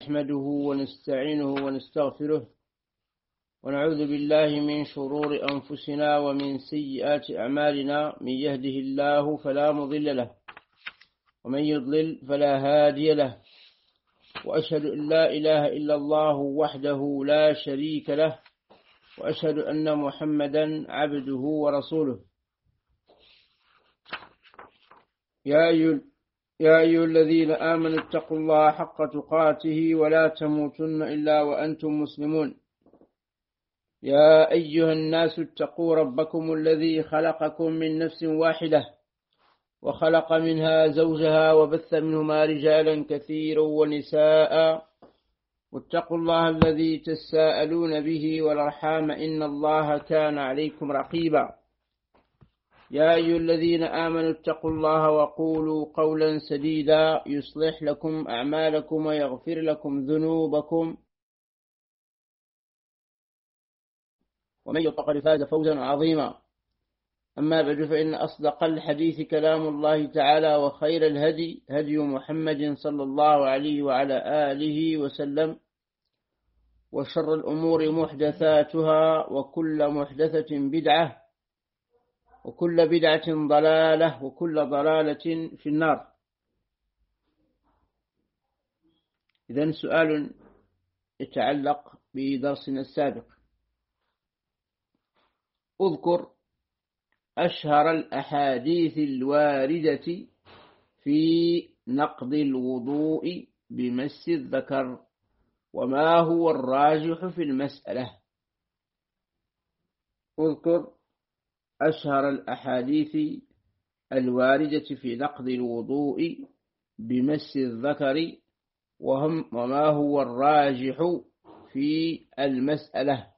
نحمده ونستعينه ونستغفره ونعوذ بالله من شرور أنفسنا ومن سيئات أعمالنا. من يهده الله فلا مضل له ومن يضلل فلا هادي له، وأشهد أن لا إله إلا الله وحده لا شريك له، وأشهد أن محمدا عبده ورسوله. يا أيها الذين آمنوا اتقوا الله حق تقاته ولا تموتن إلا وأنتم مسلمون. يا أيها الناس اتقوا ربكم الذي خلقكم من نفس واحدة وخلق منها زوجها وبث منهما رجالا كثيرا ونساء، واتقوا الله الذي تساءلون به والأرحام إن الله كان عليكم رقيبا. يا أيها الذين آمنوا اتقوا الله وقولوا قولا سديدا يصلح لكم أعمالكم ويغفر لكم ذنوبكم، ومن يطع فقد فاز فوزا عظيما. أما بعد، فإن أصدق الحديث كلام الله تعالى، وخير الهدي هدي محمد صلى الله عليه وعلى آله وسلم، وشر الأمور محدثاتها، وكل محدثة بدعة، وكل بدعة ضلالة، وكل ضلالة في النار. إذن سؤال يتعلق بدرسنا السابق. اذكر أشهر الأحاديث الواردة في نقض الوضوء بمس الذكر، وما هو الراجح في المسألة. اذكر أشهر الأحاديث الواردة في نقض الوضوء بمس الذكر، وما هو الراجح في المسألة.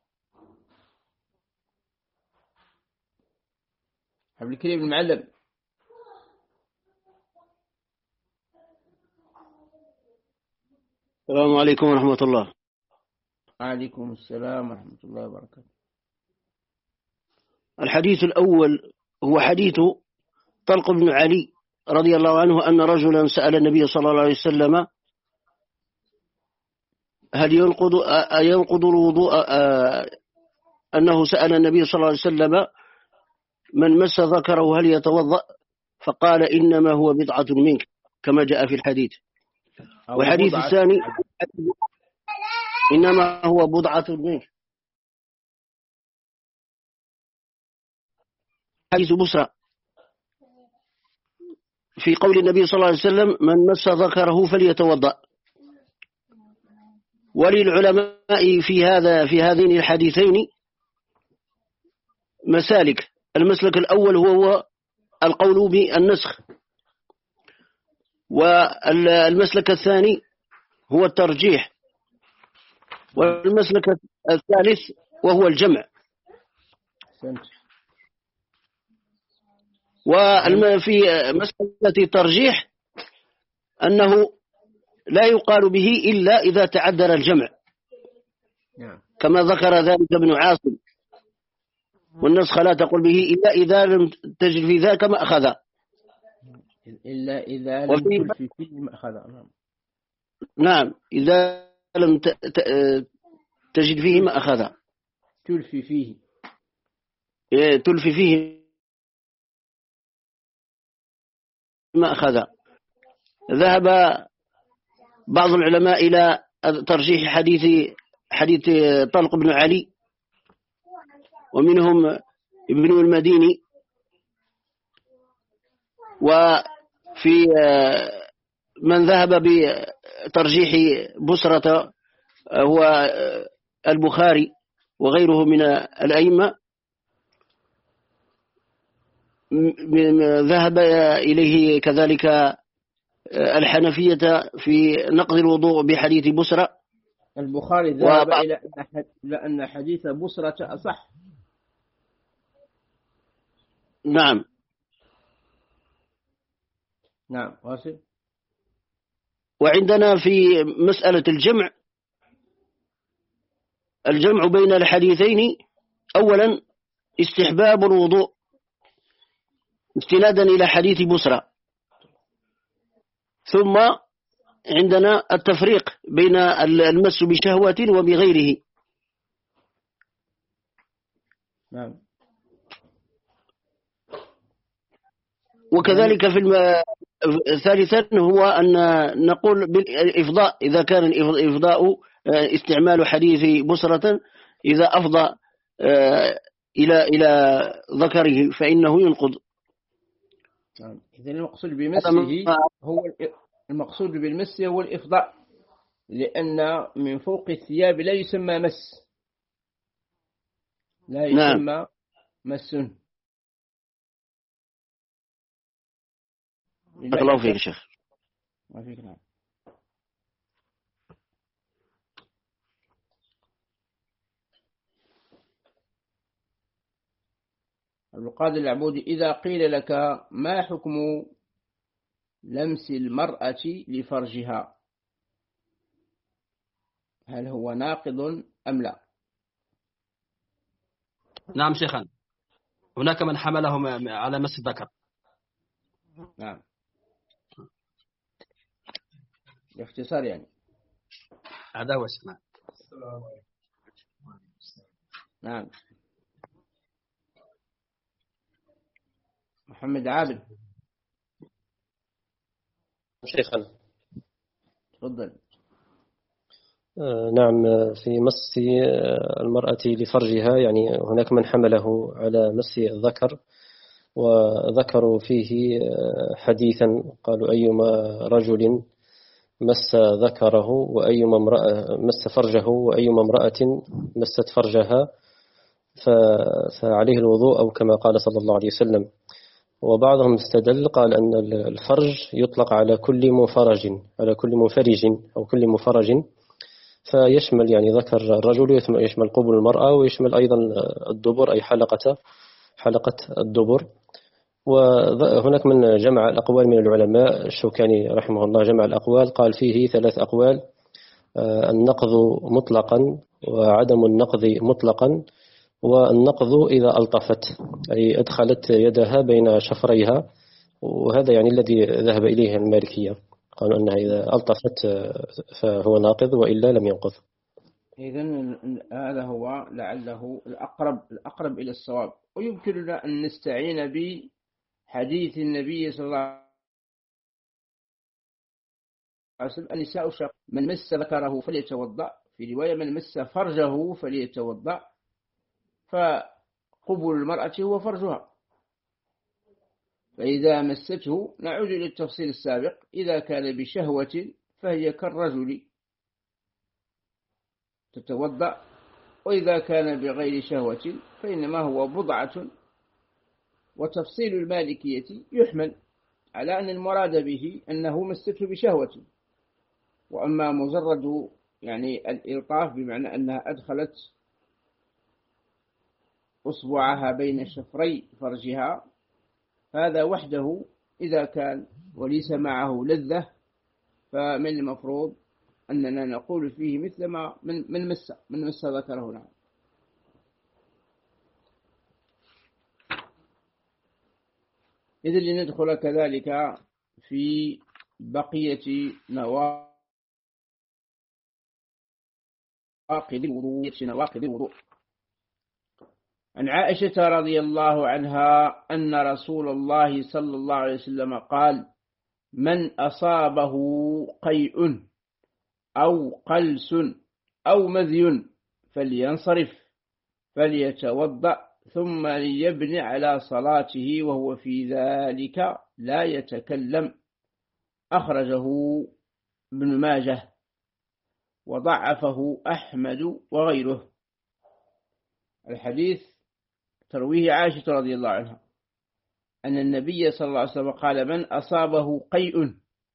حبل الكريم المعلم. السلام عليكم ورحمة الله. وعليكم السلام ورحمة الله وبركاته. الحديث الأول هو حديث طلق بن علي رضي الله عنه أن رجلا سأل النبي صلى الله عليه وسلم هل ينقض الوضوء، أنه سأل النبي صلى الله عليه وسلم من مس ذكره هل يتوضأ، فقال إنما هو بضعة منك كما جاء في الحديث. والحديث الثاني إنما هو بضعة منك، حديث بصرى في قول النبي صلى الله عليه وسلم من مس ذكره فليتوضأ. وللعلماء في هذين الحديثين مسالك. المسلك الأول هو القول بالنسخ، والمسلك الثاني هو الترجيح، والمسلك الثالث وهو الجمع. وفي مسألة الترجيح أنه لا يقال به إلا إذا تعذر الجمع، كما ذكر ذلك ابن عاصم. والنسخ لا تقول به إلا إذا لم تجد في ذاك ما أخذ، إلا إذا لم تلفي فيه ما أخذ. نعم، إذا لم تجد فيه ما أخذ، تلفي فيه ما أخذ. ذهب بعض العلماء إلى ترجيح حديث طلق بن علي، ومنهم ابن المديني. وفي من ذهب بترجيح بصرة هو البخاري وغيره من الأئمة. ذهب إليه كذلك الحنفية في نقض الوضوء بحديث بصرة. البخاري ذهب إلى أن حديث بصرة أصح. نعم واصل. وعندنا في مسألة الجمع بين الحديثين. أولا استحباب الوضوء استنادا إلى حديث بصرة، ثم عندنا التفريق بين المس بشهوة وبغيره. نعم. وكذلك ثالثا هو أن نقول بالإفضاء إذا كان الإفضاء استعمال حديث بصرة إذا أفضى إلى ذكره فإنه ينقض. إذن المقصود بالمس هو الإفضاء، لأن من فوق الثياب لا يسمى مس، لا يسمى نعم. مس. الله فيك شيخ. ما فيك. نعم. القاضي العبودي: إذا قيل لك ما حكم لمس المرأة لفرجها، هل هو ناقض أم لا؟ نعم شيخنا، هناك من حملهم على مس الذكر. نعم، باختصار يعني. هذا هو شيخنا. نعم. محمد عابد. شيخنا تفضل. نعم، في مس المرأة لفرجها يعني هناك من حمله على مس الذكر، وذكروا فيه حديثا قالوا أيما رجل مس ذكره وأيما امرأة مس فرجه وأيما امرأة مست فرجها فعليه الوضوء، أو كما قال صلى الله عليه وسلم. وبعضهم استدل قال أن الفرج يطلق على كل منفرج، على كل منفرج أو كل مفرج، فيشمل يعني ذكر الرجل، يشمل قبل المرأة، ويشمل أيضا الدبر أي حلقة الدبر. وهناك من جمع الأقوال من العلماء، الشوكاني رحمه الله جمع الأقوال، قال فيه 3 أقوال: النقض مطلقا، وعدم النقض مطلقا، والنقض إذا ألطفت أي أدخلت يدها بين شفريها، وهذا يعني الذي ذهب إليه المالكية، قالوا أنها إذا ألطفت فهو ناقض وإلا لم ينقض. إذن هذا هو لعله الأقرب إلى الصواب. ويمكننا أن نستعين بحديث النبي صلى الله عليه وسلم: النساء شق، من مس ذكره فليتوضأ، في رواية من مس فرجه فليتوضأ، فقبل المرأة هو فرجها. فإذا مسته، نعود إلى التفصيل السابق، إذا كان بشهوة فهي كالرجل تتوضأ، وإذا كان بغير شهوة فإنما هو بضعة. وتفصيل المالكية يحمل على أن المراد به أنه مسته بشهوة، وأما مجرد يعني الإلطاف بمعنى أنها أدخلت أصبعها بين شفري فرجها، هذا وحده إذا كان وليس معه لذة، فمن المفروض أننا نقول فيه مثل ما من مس ذكره. نعم. إذن لندخل كذلك في بقية نواقض الوضوء. عن عائشة رضي الله عنها أن رسول الله صلى الله عليه وسلم قال: من أصابه قيء أو قلس أو مذي فلينصرف فليتوضأ ثم ليبني على صلاته وهو في ذلك لا يتكلم. أخرجه ابن ماجه وضعفه أحمد وغيره. الحديث ترويه عائشة رضي الله عنها أن النبي صلى الله عليه وسلم قال: من أصابه قيء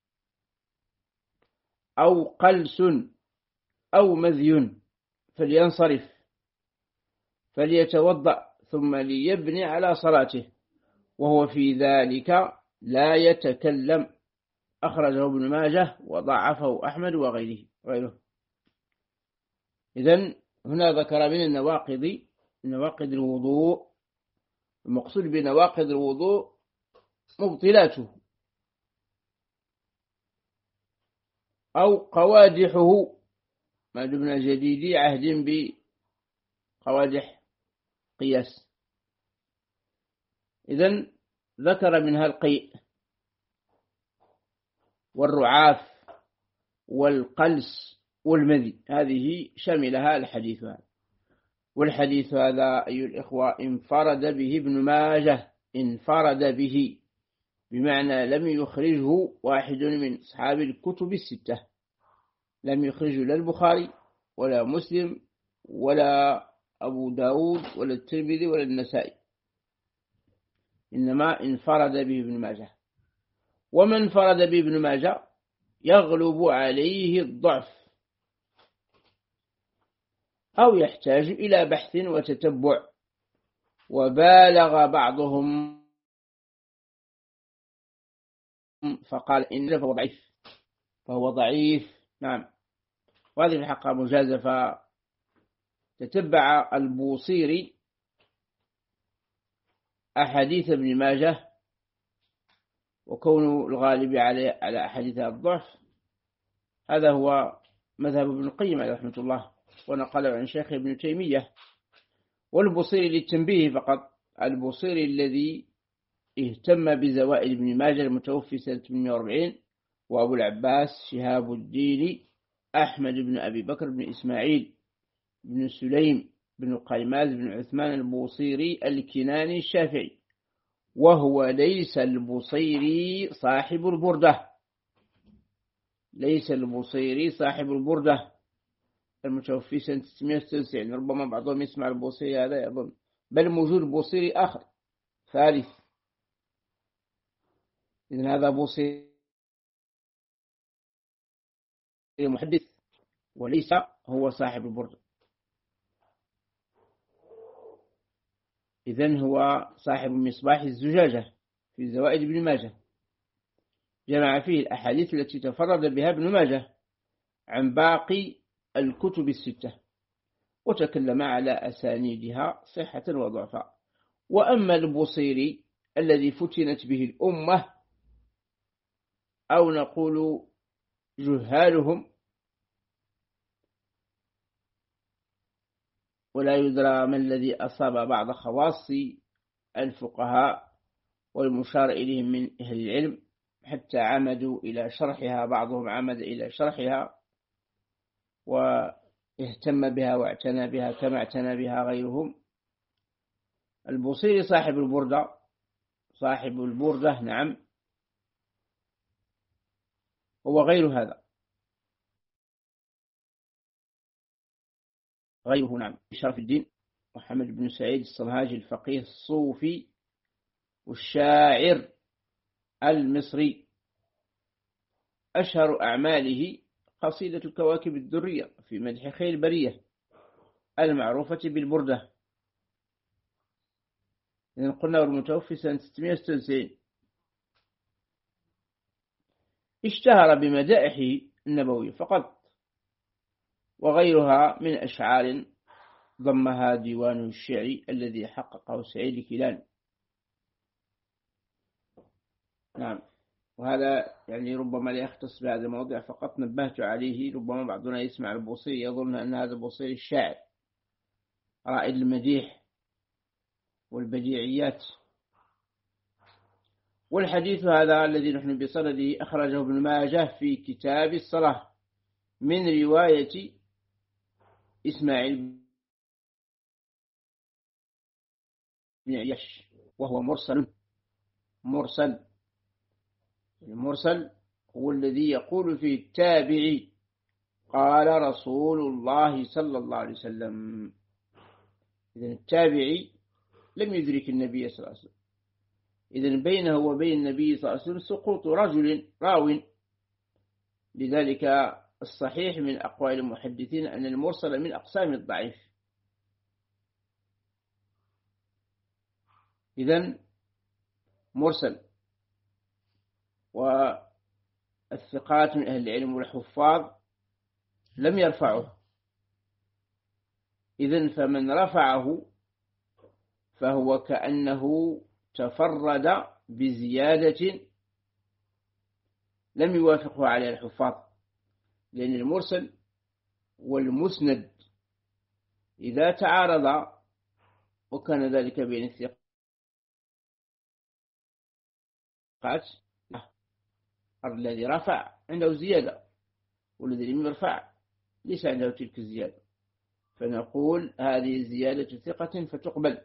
أو قلس أو مذي فلينصرف فليتوضأ ثم ليبني على صلاته وهو في ذلك لا يتكلم. أخرجه ابن ماجه وضعفه أحمد وغيره. إذن هنا ذكر من نواقض الوضوء. المقصود بنواقض الوضوء مبطلاته، أو قوادحه ما دمنا جديدي عهد بقوادح قياس. إذن ذكر منها القيء والرعاف والقلس والمذي، هذه شملها الحديث هذا. والحديث هذا أيها الإخوة انفرد به ابن ماجه، انفرد به بمعنى لم يخرجه واحد من أصحاب الكتب الستة، لم يخرجه لا البخاري ولا مسلم ولا أبو داود ولا الترمذي ولا النسائي، إنما انفرد به ابن ماجه. ومن انفرد به ابن ماجه يغلب عليه الضعف أو يحتاج إلى بحث وتتبع، وبالغ بعضهم فقال إن فهو ضعيف. نعم، وهذه في الحقيقة مجازفة. تتبع البوصيري أحاديث ابن ماجه، وكون الغالب على أحاديث الضعف هذا هو مذهب ابن القيم عليه رحمة الله، ونقل عن شيخ ابن تيمية. والبوصيري للتنبيه فقط، البوصيري الذي اهتم بزوائد ابن ماجه المتوفي سنة 840، وأبو العباس شهاب الدين أحمد بن أبي بكر بن إسماعيل بن سليم بن قيماز بن عثمان البوصيري الكناني الشافعي، وهو ليس البوصيري صاحب البردة، ليس البوصيري صاحب البردة المتوفي سنة 696. ربما بعضهم يسمع البوصيري هذا يظن، بل موجود بوصيري آخر ثالث. إذن هذا بوصيري محدث وليس هو صاحب البردة. إذن هو صاحب مصباح الزجاجة في زوائد ابن ماجه، جمع فيه الأحاديث التي تفرد بها ابن ماجه عن باقي الكتب الستة، وتكلم على أسانيدها صحة وضعفا. وأما البوصيري الذي فتنت به الأمة، أو نقول جهالهم، ولا يدرى ما الذي أصاب بعض خواص الفقهاء والمشار إليهم من أهل العلم حتى عمدوا إلى شرحها، بعضهم عمد إلى شرحها واهتم بها واعتنى بها كما اعتنى بها غيرهم. البوصيري صاحب البردة، صاحب البردة نعم، هو غير هذا، غيره نعم، شرف الدين محمد بن سعيد الصنهاجي الفقيه الصوفي والشاعر المصري. أشهر أعماله قصيدة الكواكب الدرية في مدح خير البرية المعروفة بالبردة. إذن قلنا المتوفي سنة 696، اشتهر بمدائحه النبوي فقط، وغيرها من أشعار ضمها ديوان الشعري الذي حققه سعيد كيلان. نعم، وهذا يعني ربما لا يختص بهذا الموضوع فقط، نبهت عليه. ربما بعضنا يسمع البوصيري يظن أن هذا البوصيري الشاعر رائد المديح والبديعيات. والحديث هذا الذي نحن بصدده أخرجه ابن ماجه في كتاب الصلاة من رواية إسماعيل بن عياش، وهو مرسل. المرسل هو الذي يقول فيه التابعي قال رسول الله صلى الله عليه وسلم. إذن التابعي لم يدرك النبي صلى الله عليه وسلم، إذن بينه وبين النبي صلى الله عليه وسلم سقوط رجل راو. لذلك الصحيح من أقوال المحدثين أن المرسل من أقسام الضعيف. إذن مرسل، والثقات من أهل العلم والحفاظ لم يرفعه. إذن فمن رفعه فهو كأنه تفرد بزيادة لم يوافقه عليه الحفاظ، لأن المرسل والمسند إذا تعارضا وكان ذلك بين الثقات الذي رفع عنده زيادة والذي لم يرفع ليس عنده تلك الزيادة، فنقول هذه زيادة ثقة فتقبل.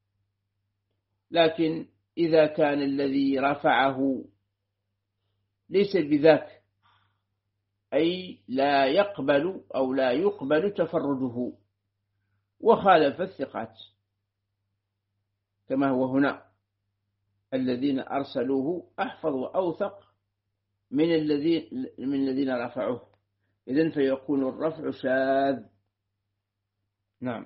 لكن إذا كان الذي رفعه ليس بذاك، أي لا يقبل أو لا يقبل تفرده وخالف الثقات كما هو هنا، الذين أرسلوه أحفظ وأوثق من الذين رفعوه، إذن فيكون الرفع شاذ. نعم.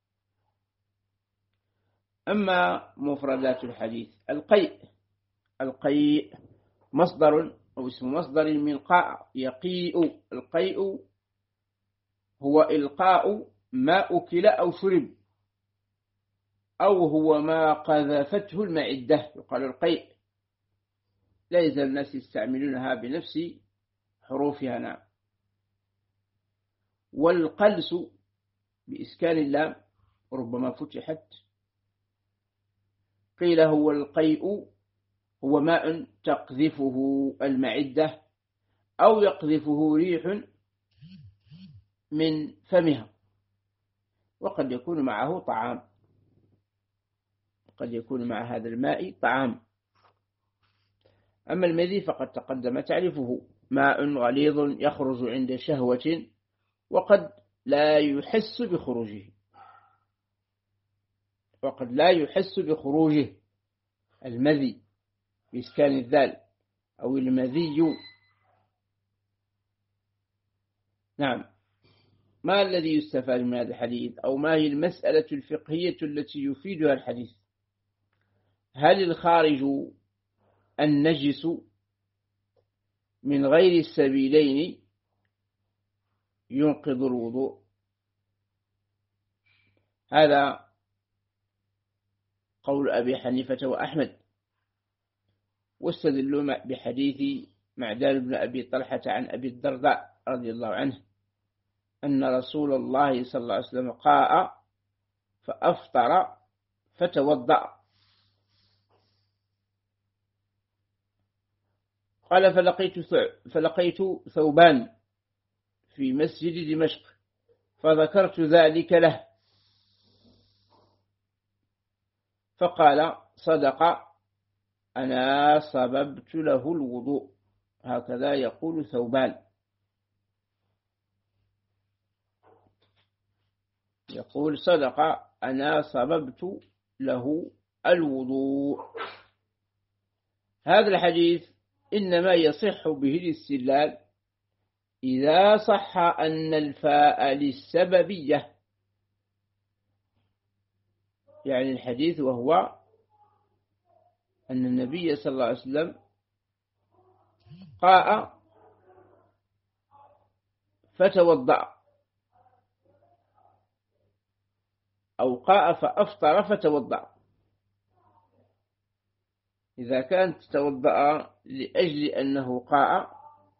أما مفردات الحديث، القيء مصدر أو اسم مصدر من قاء يقيء. القيء هو إلقاء ما أكل أو شرب، أو هو ما قذفته المعدة يقال القيء. لا يزال الناس يستعملونها بنفس حروفها. نعم. والقلس بإسكان اللام ربما فتحت، قيل هو القيء هو ماء تقذفه المعدة أو يقذفه ريح من فمها، وقد يكون معه طعام، قد يكون مع هذا الماء طعام. أما المذي فقد تقدم تعرفه، ماء غليظ يخرج عند شهوة وقد لا يحس بخروجه، المذي بإسكان الذال أو المذي. نعم. ما الذي يستفاد من هذا الحديث، أو ما هي المسألة الفقهية التي يفيدها الحديث؟ هل الخارج النجس من غير السبيلين ينقض الوضوء؟ هذا قول أبي حنيفة وأحمد، واستدلوا بحديث معدان بن أبي طلحة عن أبي الدرداء رضي الله عنه أن رسول الله صلى الله عليه وسلم قاء فأفطر فتوضأ. قال فلقيت ثوبان في مسجد دمشق فذكرت ذلك له فقال صدق، أنا صببت له الوضوء. هكذا يقول ثوبان، يقول صدق، أنا صببت له الوضوء. هذا الحديث إنما يصح به الاستدلال إذا صح أن الفاء للسببية، يعني الحديث وهو أن النبي صلى الله عليه وسلم قاء فتوضأ، أو قاء فأفطر فتوضأ. إذا كانت توضأ لأجل أنه قاء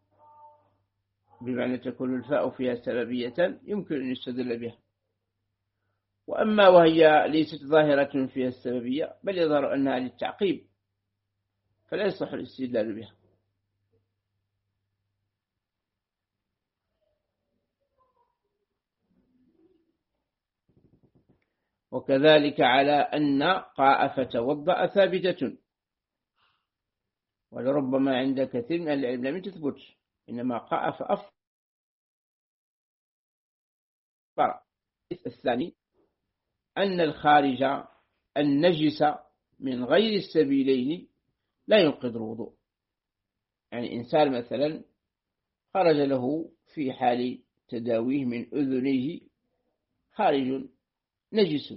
بمعنى تكون الفاء فيها سببية يمكن أن يستدل بها. وأما وهي ليست ظاهرة فيها السببية بل يظهر أنها للتعقيب فلا يصح الاستدلال بها. وكذلك على أن قاء فتوضأ ثابتة، ولربما عند كثير من العلم لم تثبت، إنما قاء فأفطر. الثاني أن الخارج النجس من غير السبيلين لا ينقض الوضوء. يعني إنسان مثلا خرج له في حال تداويه من أذنيه خارج نجس،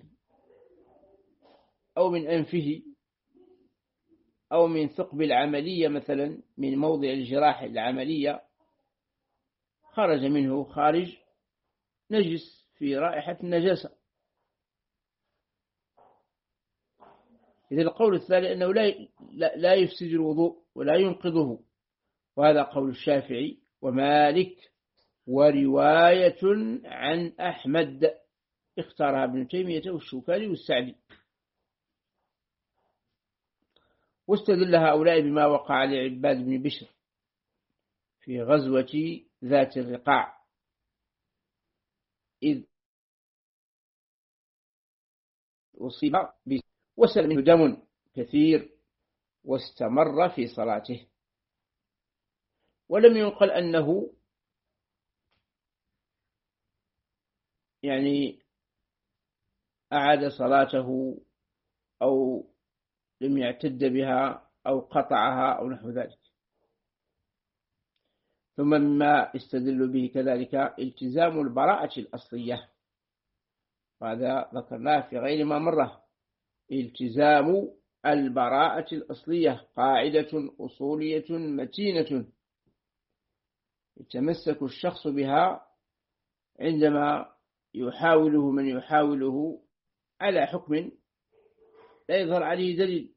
أو من أنفه، أو من ثقب العملية مثلا من موضع الجراح العملية خرج منه خارج نجس في رائحة النجاسة. إذا القول الثاني أنه لا يفسد الوضوء ولا ينقضه، وهذا قول الشافعي ومالك ورواية عن أحمد اختارها ابن تيمية والشوكاني والسعدي. واستدل هؤلاء بما وقع لعباد بن بشر في غزوة ذات الرقاع، إذ أصيب وسل منه دم كثير واستمر في صلاته، ولم ينقل أنه يعني أعاد صلاته أو لم يعتد بها أو قطعها أو نحو ذلك. ثم مما استدل به كذلك التزام البراءة الأصلية، وهذا ذكرناه في غير ما مرة. التزام البراءة الأصلية قاعدة أصولية متينة يتمسك الشخص بها عندما يحاوله من يحاوله على حكم لا يظهر عليه دليل،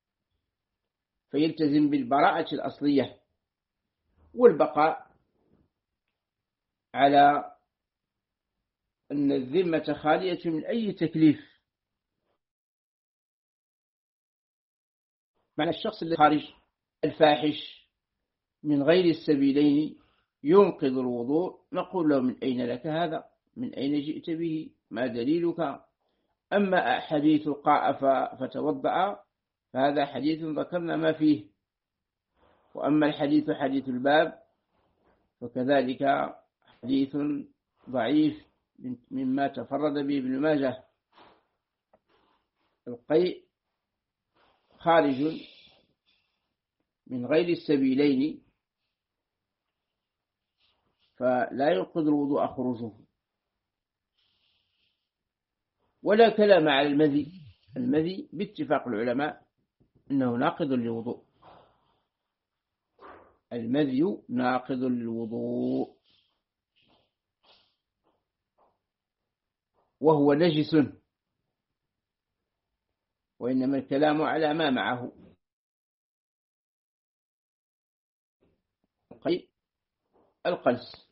فيلتزم بالبراءة الأصلية والبقاء على أن الذمة خالية من أي تكليف. معنى الشخص الخارج الفاحش من غير السبيلين ينقض الوضوء، نقول له من أين لك هذا؟ من أين جئت به؟ ما دليلك؟ أما حديث قاء فتوضأ فهذا حديث ذكرنا ما فيه، وأما الحديث حديث الباب فكذلك حديث ضعيف مما تفرد به ابن ماجه. القيء خارج من غير السبيلين فلا ينقض الوضوء خروجه. ولا كلام على المذي. المذي باتفاق العلماء أنه ناقض للوضوء. المذي ناقض للوضوء وهو نجس، وإنما الكلام على ما معه. القلس.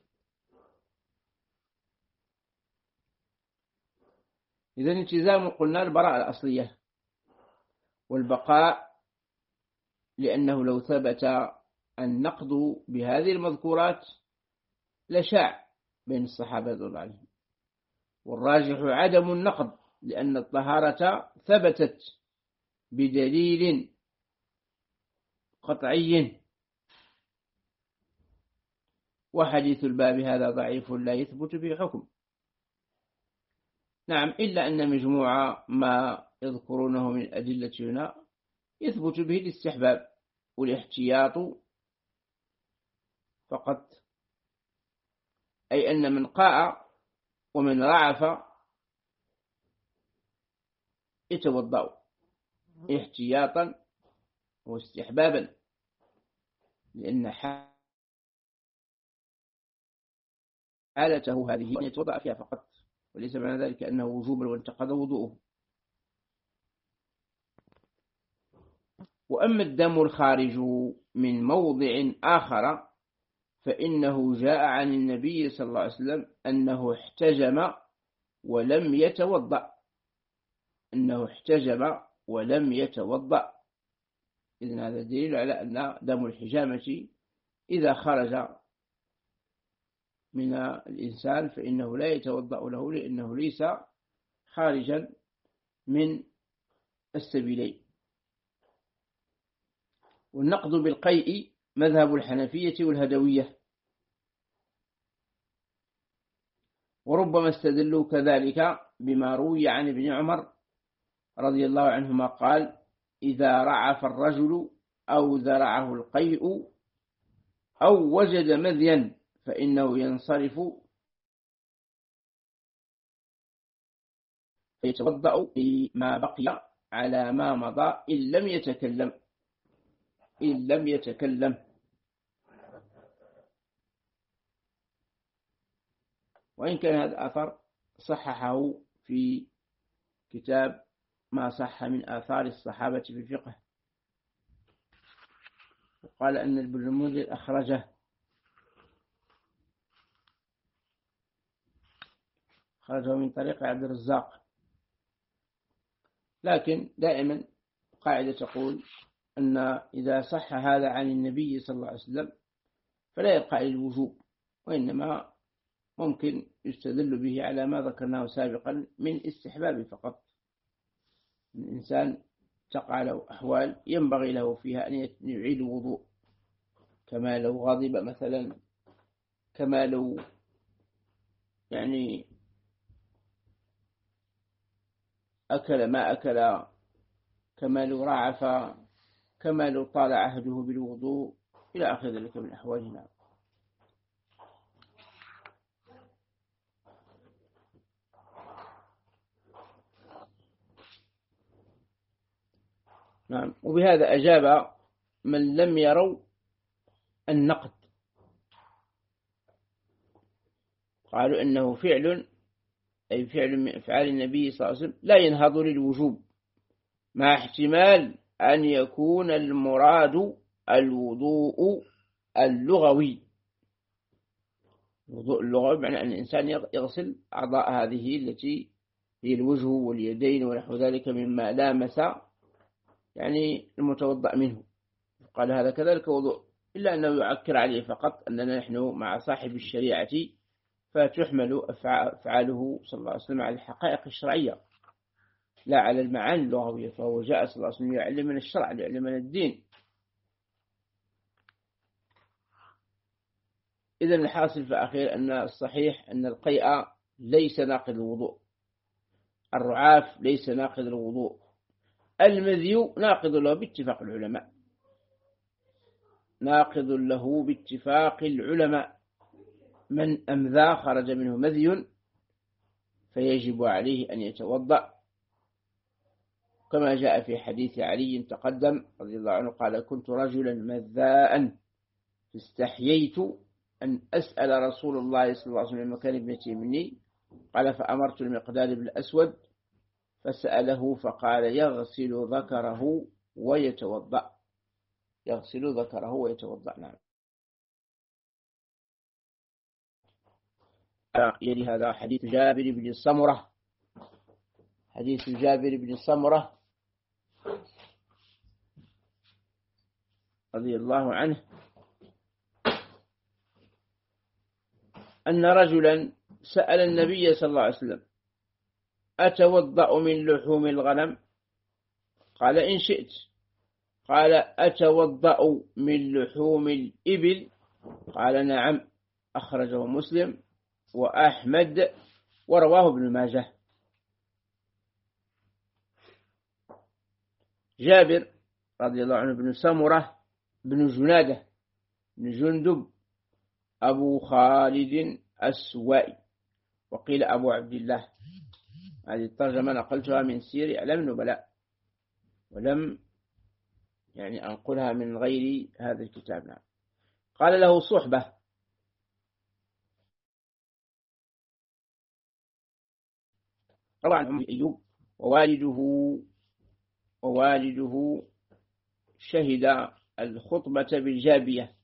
إذن التزام قلنا البراءة الأصلية والبقاء، لأنه لو ثبت النقض بهذه المذكورات لشاع بين الصحابة رضي الله عنهم. والراجح عدم النقض، لأن الطهارة ثبتت بدليل قطعي، وحديث الباب هذا ضعيف لا يثبت به حكم. نعم، إلا أن مجموعة ما يذكرونه من أدلة هنا يثبت به الاستحباب والاحتياط فقط، أي أن من قاء ومن رعف يتوضأ احتياطا واستحبابا، لأن حالته هذه أن يتوضأ فيها فقط، وليس معنى ذلك أنه وجوبا وانتقض وضوءه. وأما الدم الخارج من موضع آخر فإنه جاء عن النبي صلى الله عليه وسلم أنه احتجم ولم يتوضأ. ولم يتوضأ. إذن هذا دليل على أن دم الحجامة إذا خرج من الإنسان فإنه لا يتوضأ له، لأنه ليس خارجا من السبيلين. والنقض بالقيء مذهب الحنفية والهدوية، وربما استدلوا كذلك بما روي عن ابن عمر رضي الله عنهما قال: إذا رعف الرجل أو ذرعه القيء أو وجد مذيا فإنه ينصرف فيتوضأ فيما بقي على ما مضى إن لم يتكلم. وإن كان هذا الأثر صححه في كتاب ما صح من آثار الصحابة في الفقه، وقال أن ابن المنذر أخرجه. خرجه من طريق عبد الرزاق. لكن دائما قاعدة تقول أن إذا صح هذا عن النبي صلى الله عليه وسلم فلا يبقى للوجوب، وإنما ممكن يستدل به على ما ذكرناه سابقا من استحباب فقط. الإنسان تقع له أحوال ينبغي له فيها أن يعيد الوضوء، كما لو غضب مثلا، كما لو يعني أكل ما أكل، كما لو رعف، كما لو طال عهده بالوضوء إلى آخر ذلك من أحوالنا. نعم. وبهذا أجاب من لم يروا النقد، قالوا إنه فعل، أي فعل من أفعال النبي صلى الله عليه وسلم لا ينهض للوجوب، مع احتمال أن يكون المراد الوضوء اللغوي. الوضوء اللغوي بمعنى أن الإنسان يغسل أعضاء هذه التي هي الوجه واليدين ونحو ذلك مما لامس يعني المتوضأ منه، قال هذا كذلك وضوء، إلا أنه يعكر عليه فقط أننا نحن مع صاحب الشريعة، فتحمل أفعاله صلى الله عليه وسلم على الحقائق الشرعية لا على المعاني اللغوية، فهو جاء صلى الله عليه وسلم يعلمنا الشرع، يعلمنا الدين. إذن الحاصل في الأخير أن الصحيح أن القيء ليس ناقض الوضوء، الرعاف ليس ناقض الوضوء، المذي ناقض له باتفاق العلماء، ناقض له باتفاق العلماء. من أمذى خرج منه مذي فيجب عليه أن يتوضأ، كما جاء في حديث علي تقدم رضي الله عنه قال كنت رجلا مذاء فاستحييت أن أسأل رسول الله صلى الله عليه وسلم مكان ابنتي مني، قال فأمرت المقداد بالأسود فسأله فقال يغسل ذكره ويتوضأ، يغسل ذكره ويتوضأ. نعم. يلي هذا حديث جابر بن السمرة، حديث جابر بن السمرة رضي الله عنه أن رجلا سأل النبي صلى الله عليه وسلم أتوضأ من لحوم الغنم؟ قال إن شئت. قال أتوضأ من لحوم الإبل؟ قال نعم. أخرجه مسلم وأحمد ورواه ابن ماجه. جابر رضي الله عنه بن سمرة بن جنادة بن جندب أبو خالد السوائي، وقيل أبو عبد الله. هذه الترجمة نقلتها من سير أعلام النبلاء، ولم يعني أنقلها من غير هذا الكتاب. نعم. قال له صحبة، روى عن أم أيوب ووالده شهد الخطبة بالجابية.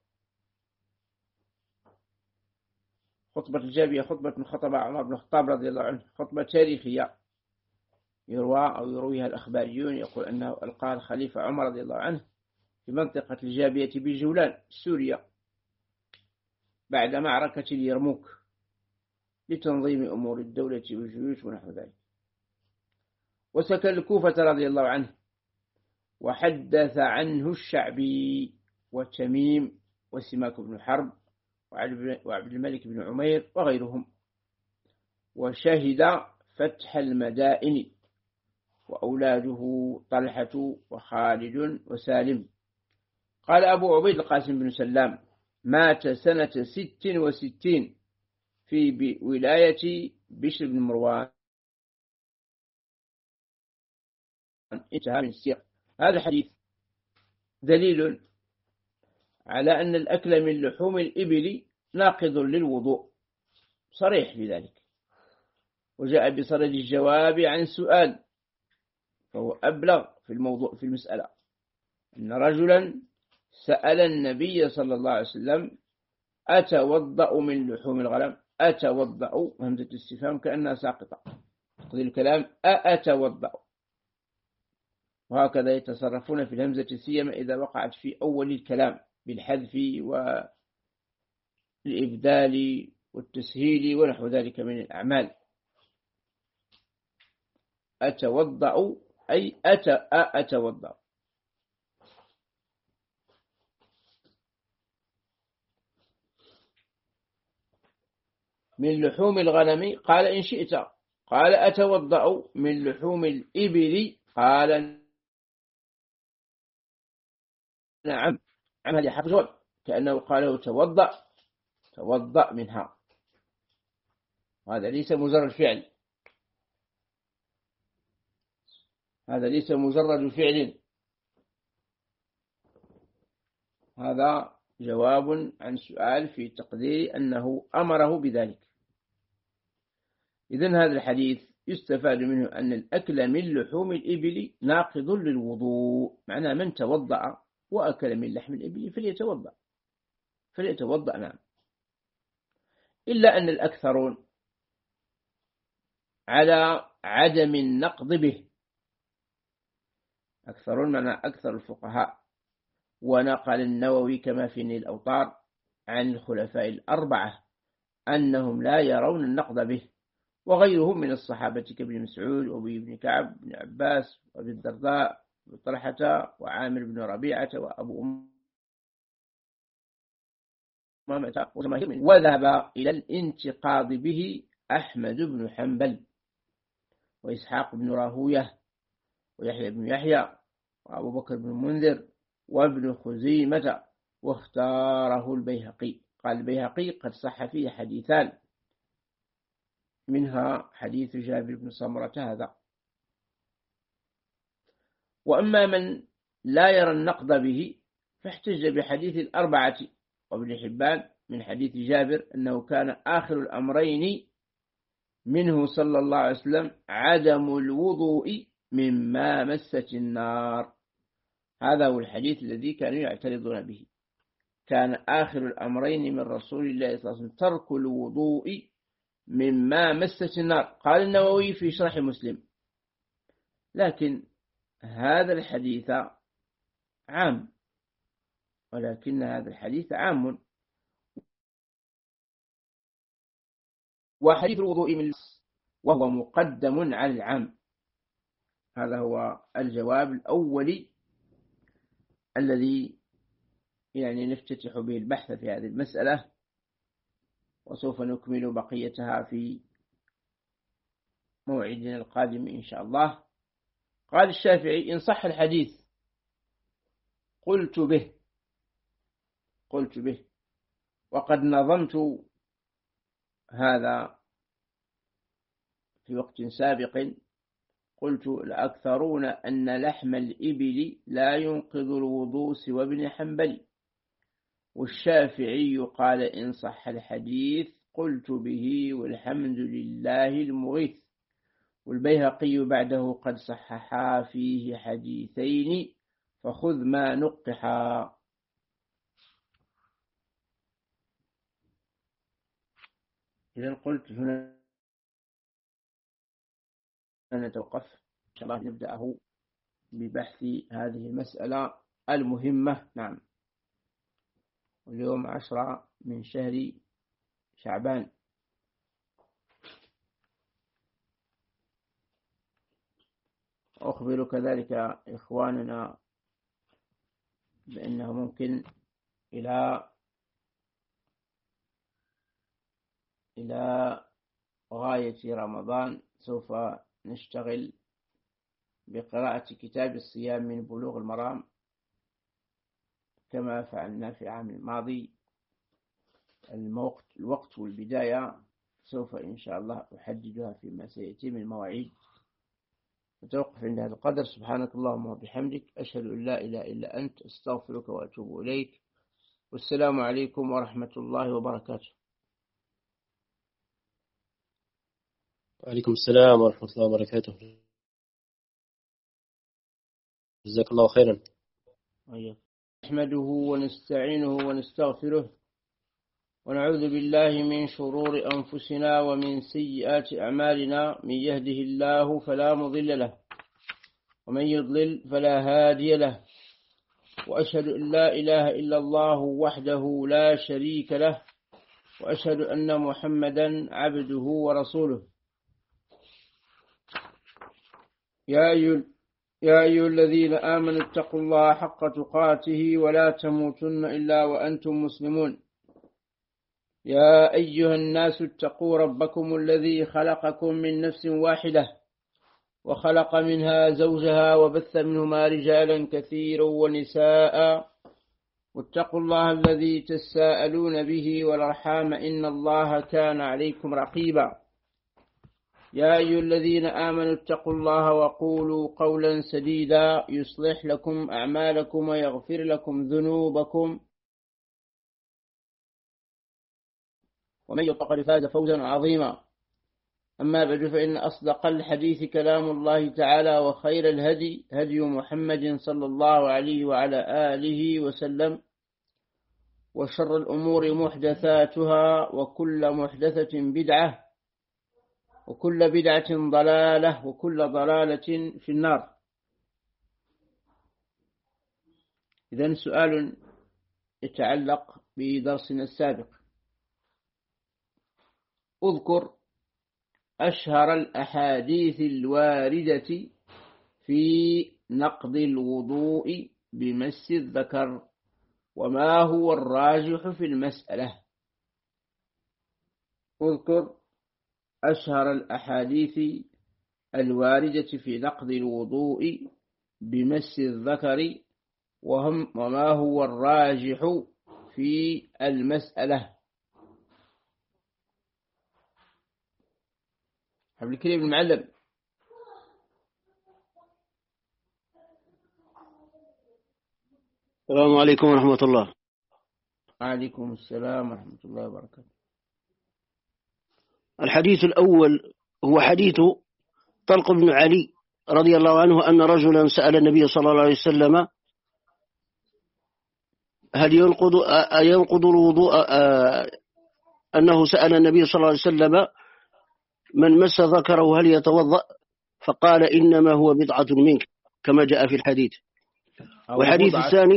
خطبة الجابية خطبة خطبة عمر بن الخطاب رضي الله عنه، خطبة تاريخية يروى أو يرويها الأخباريون، يقول أنه ألقى الخليفة عمر رضي الله عنه في منطقة الجابية بالجولان سوريا بعد معركة اليرموك لتنظيم أمور الدولة والجيوش ونحو ذلك. وسكن الكوفة رضي الله عنه، وحدث عنه الشعبي وتميم وسماك بن حرب وعبد الملك بن عمير وغيرهم، وشهد فتح المدائن، وأولاده طلحة وخالد وسالم. قال أبو عبيد القاسم بن سلام مات سنة 66 في ولاية بشر بن مروان. انتهى من السياق. هذا حديث دليل على أن الأكل من لحوم الإبل ناقض للوضوء، صريح في ذلك، وجاء بصرد الجواب عن سؤال، فهو أبلغ في الموضوع في المسألة. أن رجلا سأل النبي صلى الله عليه وسلم أتوضأ من لحوم الغنم؟ أتوضأ همزة الاستفهام كأنها ساقطة تقضي الكلام أتوضأ. وهكذا يتصرفون في الهمزة سيما إذا وقعت في أول الكلام بالحذف والإبدال والتسهيل ونحو ذلك من الأعمال. أتوضأ أي أتوضأ. من لحوم الغنم قال إن شئت، قال أتوضأ. من لحوم الإبل قال نعم. عن هذه حرف جواب كأنه قاله توضأ منها. هذا ليس مجرد فعل، هذا ليس مجرد فعل، هذا جواب عن سؤال في تقدير أنه أمره بذلك. إذن هذا الحديث يستفاد منه أن الأكل من لحوم الإبل ناقض للوضوء، معنى من توضأ وأكل من لحم الإبل فليتوضأ نعم. إلا أن الأكثرون على عدم النقض به، أكثرون معنى أكثر الفقهاء. ونقل النووي كما في نيل الأوطار عن الخلفاء الأربعة أنهم لا يرون النقض به، وغيرهم من الصحابة كابن مسعود وأبي بن كعب بن عباس وأبي الدرداء وطلحة وعامر بن ربيعة وأبو أمامة وجماهير. وذهب إلى الانتقاض به أحمد بن حنبل وإسحاق بن راهوية ويحيى بن يحيى وأبو بكر بن منذر وابن خزيمة، واختاره البيهقي. قال البيهقي قد صح فيه حديثان، منها حديث جابر بن سمرة هذا. وأما من لا يرى النقض به فاحتج بحديث الأربعة وابن حبان من حديث جابر أنه كان آخر الأمرين منه صلى الله عليه وسلم عدم الوضوء مما مست النار. هذا هو الحديث الذي كانوا يعترضون به، كان آخر الأمرين من رسول الله صلى الله عليه وسلم ترك الوضوء مما مست النار. قال النووي في شرح مسلم: لكن هذا الحديث عام، ولكن هذا الحديث عام، وحديث الوضوء من وهو مقدم على العام. هذا هو الجواب الأولي الذي نفتتح به البحث في هذه المسألة، وسوف نكمل بقيتها في موعدنا القادم إن شاء الله. قال الشافعي: إن صح الحديث قلت به، وقد نظمت هذا في وقت سابق، قلت: لأكثرون أن لحم الإبل لا ينقض الوضوء سوى ابن حنبل. والشافعي قال: إن صح الحديث قلت به، والحمد لله المغيث. والبيهقي بعده قد صححا فيه حديثين، فخذ ما نقحا. إذن قلت هنا نتوقف إن شاء الله، نبدأه ببحث هذه المسألة المهمة. نعم، اليوم 10 من شهر شعبان. أخبر كذلك إخواننا بأنه ممكن إلى غاية رمضان سوف نشتغل بقراءة كتاب الصيام من بلوغ المرام كما فعلنا في العام الماضي. الوقت والبداية سوف إن شاء الله أحددها فيما سيأتي من مواعيد. نتوقف عند هذا القدر. سبحانك اللهم وبحمدك، أشهد أن لا إله إلا أنت، أستغفرك وأتوب إليك. والسلام عليكم ورحمة الله وبركاته. وعليكم السلام ورحمة الله وبركاته. جزاك الله خيرا. نحمده ونستعينه ونستغفره ونعوذ بالله من شرور أنفسنا ومن سيئات أعمالنا. من يهده الله فلا مضل له ومن يضلل فلا هادي له، وأشهد أن لا إله إلا الله وحده لا شريك له، وأشهد أن محمدا عبده ورسوله. يا أيها الذين آمنوا اتقوا الله حق تقاته ولا تموتن إلا وأنتم مسلمون. يا أيها الناس اتقوا ربكم الذي خلقكم من نفس واحدة وخلق منها زوجها وبث منهما رجالا كثيرا ونساء، واتقوا الله الذي تساءلون به والأرحام إن الله كان عليكم رقيبا. يا أيها الذين آمنوا اتقوا الله وقولوا قولا سديدا يصلح لكم أعمالكم ويغفر لكم ذنوبكم، ومن يطع فقد فاز فوزا عظيما. أما بعد، فإن أصدق الحديث كلام الله تعالى، وخير الهدي هدي محمد صلى الله عليه وعلى آله وسلم، وشر الأمور محدثاتها، وكل محدثة بدعة، وكل بدعة ضلالة، وكل ضلالة في النار. إذن سؤال يتعلق بدرسنا السابق. اذكر أشهر الأحاديث الواردة في نقض الوضوء بمس الذكر، وما هو الراجح في المسألة. اذكر أشهر الأحاديث الواردة في نقض الوضوء بمس الذكر، وما هو الراجح في المسألة. حبل الكريم المعلم. السلام عليكم ورحمة الله. وعليكم السلام ورحمة الله وبركاته. الحديث الأول هو حديث طلق بن علي رضي الله عنه أن رجلا سأل النبي صلى الله عليه وسلم هل ينقض الوضوء، أنه سأل النبي صلى الله عليه وسلم من مس ذكره هل يتوضأ، فقال إنما هو بضعة منك كما جاء في الحديث. والحديث الثاني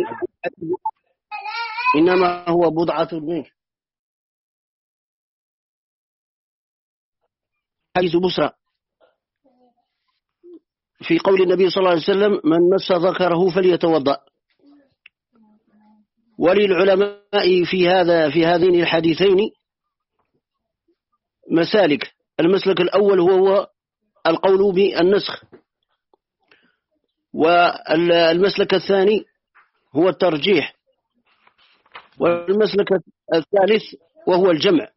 إنما هو بضعة منك، حديث بصرى في قول النبي صلى الله عليه وسلم من مس ذكره فليتوضأ. وللعلماء في هذين الحديثين مسالك. المسلك الأول هو القول بالنسخ، والمسلك الثاني هو الترجيح، والمسلك الثالث وهو الجمع.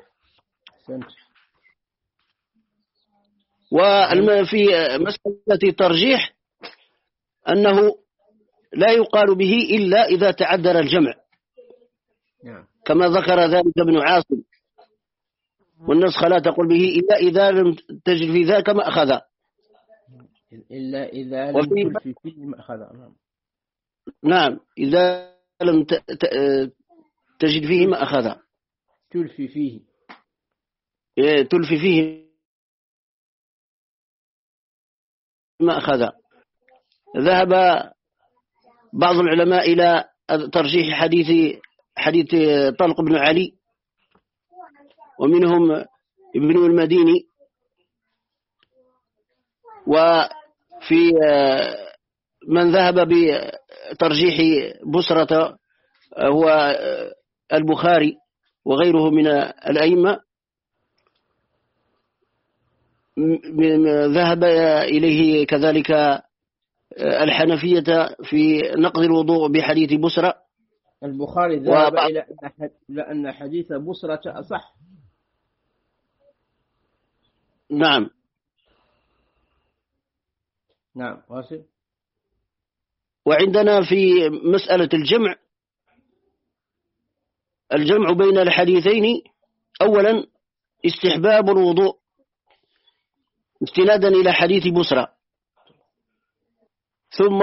وفي مسألة الترجيح أنه لا يقال به إلا إذا تعذر الجمع، كما ذكر ذلك ابن عاصم. والنسخ لا تقول به إلا إذا لم تجد في ذاك ما أخذ، إلا إذا لم تلفي فيه ما أخذ. نعم، إذا لم تجد فيه ما أخذ. تلفي فيه ما أخذ. ذهب بعض العلماء إلى ترجيح حديث طلق بن علي، ومنهم ابن المديني. وفي من ذهب بترجيح بصرة هو البخاري وغيره من الأئمة. ذهب إليه كذلك الحنفية في نقض الوضوء بحديث بصرة. البخاري ذهب إلى أن حديث بصرة أصح. نعم واصل. وعندنا في مسألة الجمع بين الحديثين. أولا استحباب الوضوء استنادا إلى حديث بصرة، ثم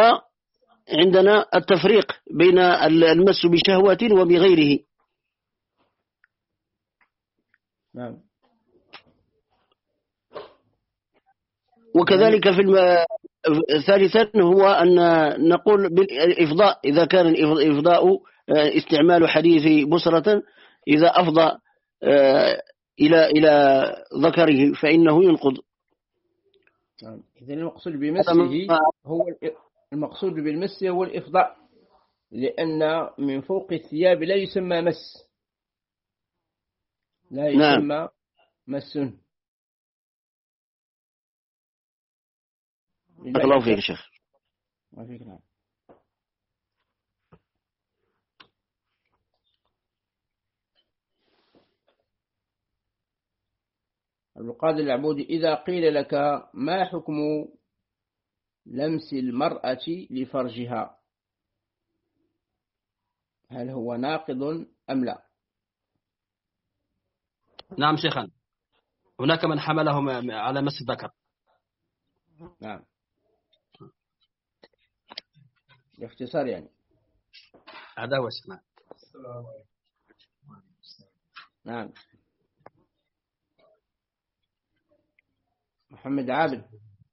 عندنا التفريق بين المس بشهوة وبغيره. نعم. وكذلك ثالثا هو أن نقول بالإفضاء إذا كان الإفضاء استعمال حديث بصرة إذا أفضى إلى ذكره فإنه ينقض. إذن المقصود بالمس هو الإفضاء، لأن من فوق الثياب لا يسمى مس، لا يسمى مس. الله فيك شيخ. نعم. القاضي العبودي: إذا قيل لك ما حكم لمس المرأة لفرجها، هل هو ناقض أم لا؟ نعم شيخا، هناك من حملهم على مس الذكر. نعم، باختصار يعني. هذا هو الشيخ. نعم. محمد عابد.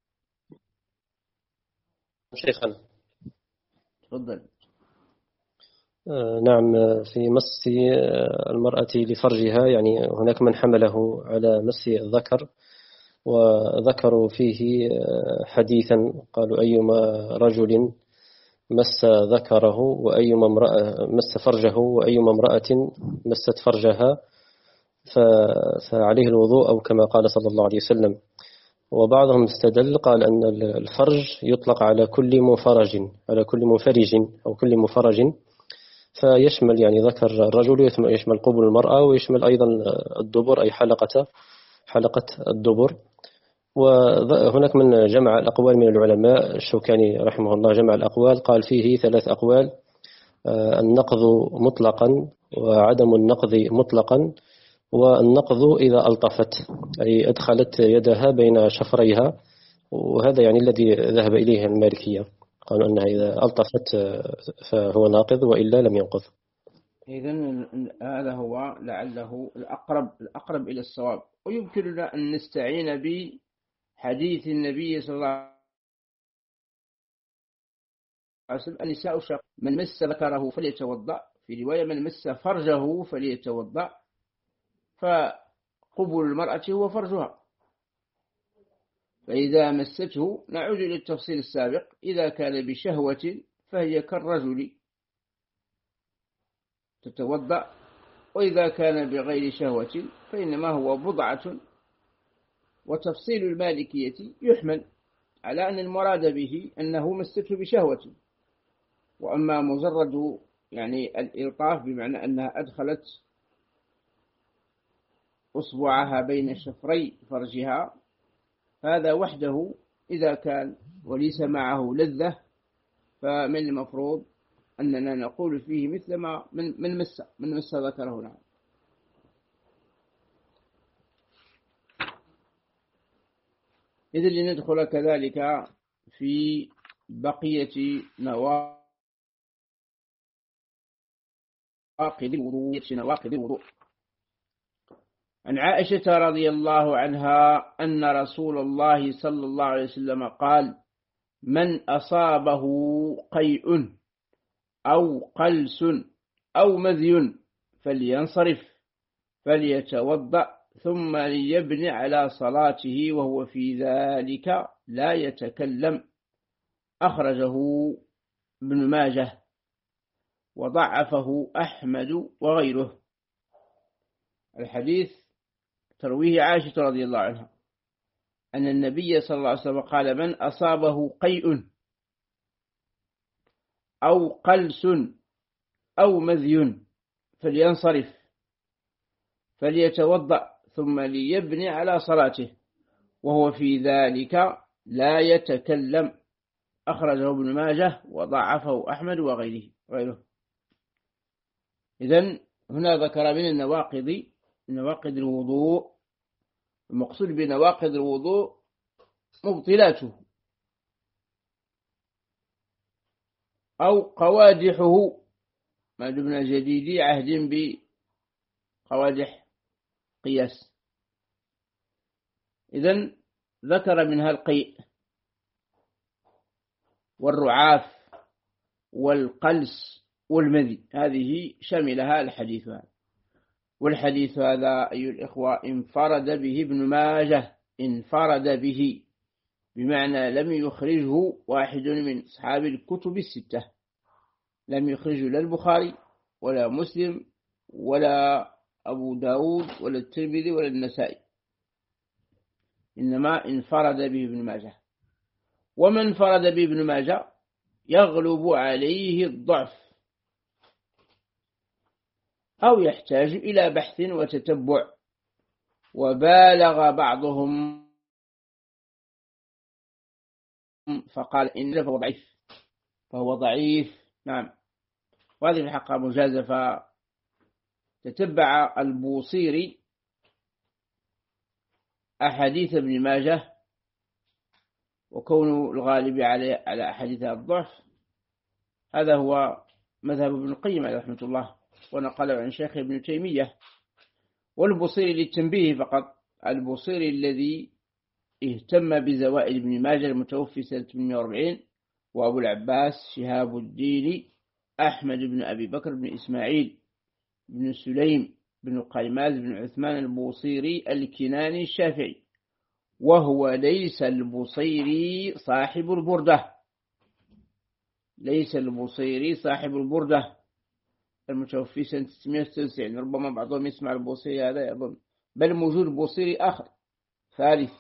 شيخنا تفضل. نعم، في مس المرأة لفرجها يعني هناك من حمله على مس الذكر، وذكروا فيه حديثا قالوا: أيما رجل مس ذكره وأيما امرأة مس فرجه وأيما امرأة مست فرجها فعليه الوضوء، أو كما قال صلى الله عليه وسلم. وبعضهم استدل قال أن الفرج يطلق على كل مفرج، على كل منفرج أو كل مفرج، فيشمل يعني ذكر الرجل، يشمل قبل المرأة، ويشمل أيضا الدبر أي حلقة الدبر. وهناك من جمع الأقوال من العلماء، الشوكاني رحمه الله جمع الأقوال، قال فيه 3 أقوال: النقض مطلقا، وعدم النقض مطلقا، والنقض إذا ألطفت أي أدخلت يدها بين شفريها، وهذا يعني الذي ذهب إليه المالكية، قالوا أنها إذا ألطفت فهو ناقض وإلا لم ينقض. إذن هذا هو لعله الأقرب إلى الصواب. ويمكننا أن نستعين بحديث النبي صلى الله عليه وسلم: النساء شق، من مس ذكره فليتوضأ، في رواية من مس فرجه فليتوضأ، فقبل المرأة هو فرجها. فإذا مسته، نعود إلى التفصيل السابق، إذا كان بشهوة فهي كالرجل تتوضأ، وإذا كان بغير شهوة فإنما هو بضعة. وتفصيل المالكية يحمل على أن المراد به أنه مسته بشهوة، وأما مجرد يعني الإلطاف بمعنى أنها أدخلت أصبعها بين شفري فرجها، هذا وحده إذا كان وليس معه لذة، فمن المفروض أننا نقول فيه مثل ما من مس ذكره. نعم. إذن لندخل كذلك في بقية نواقض الوضوء. عن عائشة رضي الله عنها أن رسول الله صلى الله عليه وسلم قال: من أصابه قيء أو قلس أو مذي فلينصرف فليتوضأ ثم ليبني على صلاته وهو في ذلك لا يتكلم. أخرجه ابن ماجه وضعفه أحمد وغيره. الحديث ترويه عائشة رضي الله عنها أن النبي صلى الله عليه وسلم قال: من أصابه قيء أو قلس أو مذي فلينصرف فليتوضأ ثم ليبني على صلاته وهو في ذلك لا يتكلم. أخرجه ابن ماجه وضعفه أحمد وغيره. إذن هنا ذكر من نواقض الوضوء. المقصود بنواقض الوضوء مبطلاته أو قوادحه، ما دمنا جديدي عهد بقوادح قياس. إذن ذكر منها القيء والرعاف والقلس والمذي، هذه شملها الحديث هذا. والحديث هذا أيها الإخوة انفرد به ابن ماجه، انفرد به بمعنى لم يخرجه واحد من أصحاب الكتب الستة، لم يخرجه لا البخاري ولا مسلم ولا أبو داود ولا الترمذي ولا النسائي، إنما انفرد به ابن ماجه. ومن انفرد به ابن ماجه يغلب عليه الضعف أو يحتاج إلى بحث وتتبع، وبالغ بعضهم فقال إن فهو ضعيف، فهو ضعيف. نعم، وهذه الحقيقة مجازفة. تتبع البوصيري أحاديث ابن ماجه، وكون الغالب على أحاديث الضعف هذا هو مذهب ابن القيم عليه رحمة الله، ونقله عن شيخ ابن تيمية. والبوصيري للتنبيه فقط، البوصيري الذي اهتم بزوائد ابن ماجه المتوفي سنة 840، وأبو العباس شهاب الدين أحمد بن أبي بكر بن إسماعيل بن سليم بن قيماز بن عثمان البوصيري الكناني الشافعي، وهو ليس البوصيري صاحب البردة، ليس البوصيري صاحب البردة المتوفي سنة 696. ربما بعضهم يسمع البوصيري هذا يظن، بل موجود بوصيري آخر ثالث.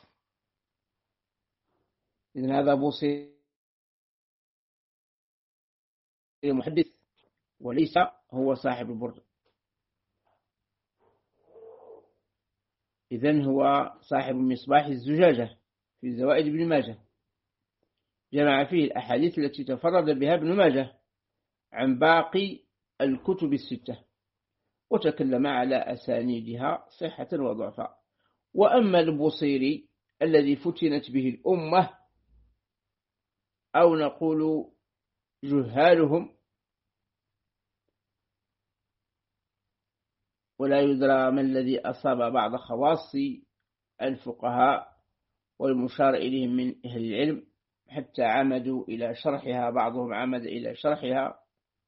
إذن هذا بوصيري محدث وليس هو صاحب البردة، إذن هو صاحب مصباح الزجاجة في زوائد ابن ماجه، جمع فيه الأحاديث التي تفرد بها ابن ماجه عن باقي الكتب الستة، وتكلم على أسانيدها صحة وضعفا. وأما البوصيري الذي فتنت به الأمة، أو نقول جهالهم، ولا يدرى ما الذي أصاب بعض خواص الفقهاء والمشار إليهم من أهل العلم حتى عمدوا إلى شرحها، بعضهم عمد إلى شرحها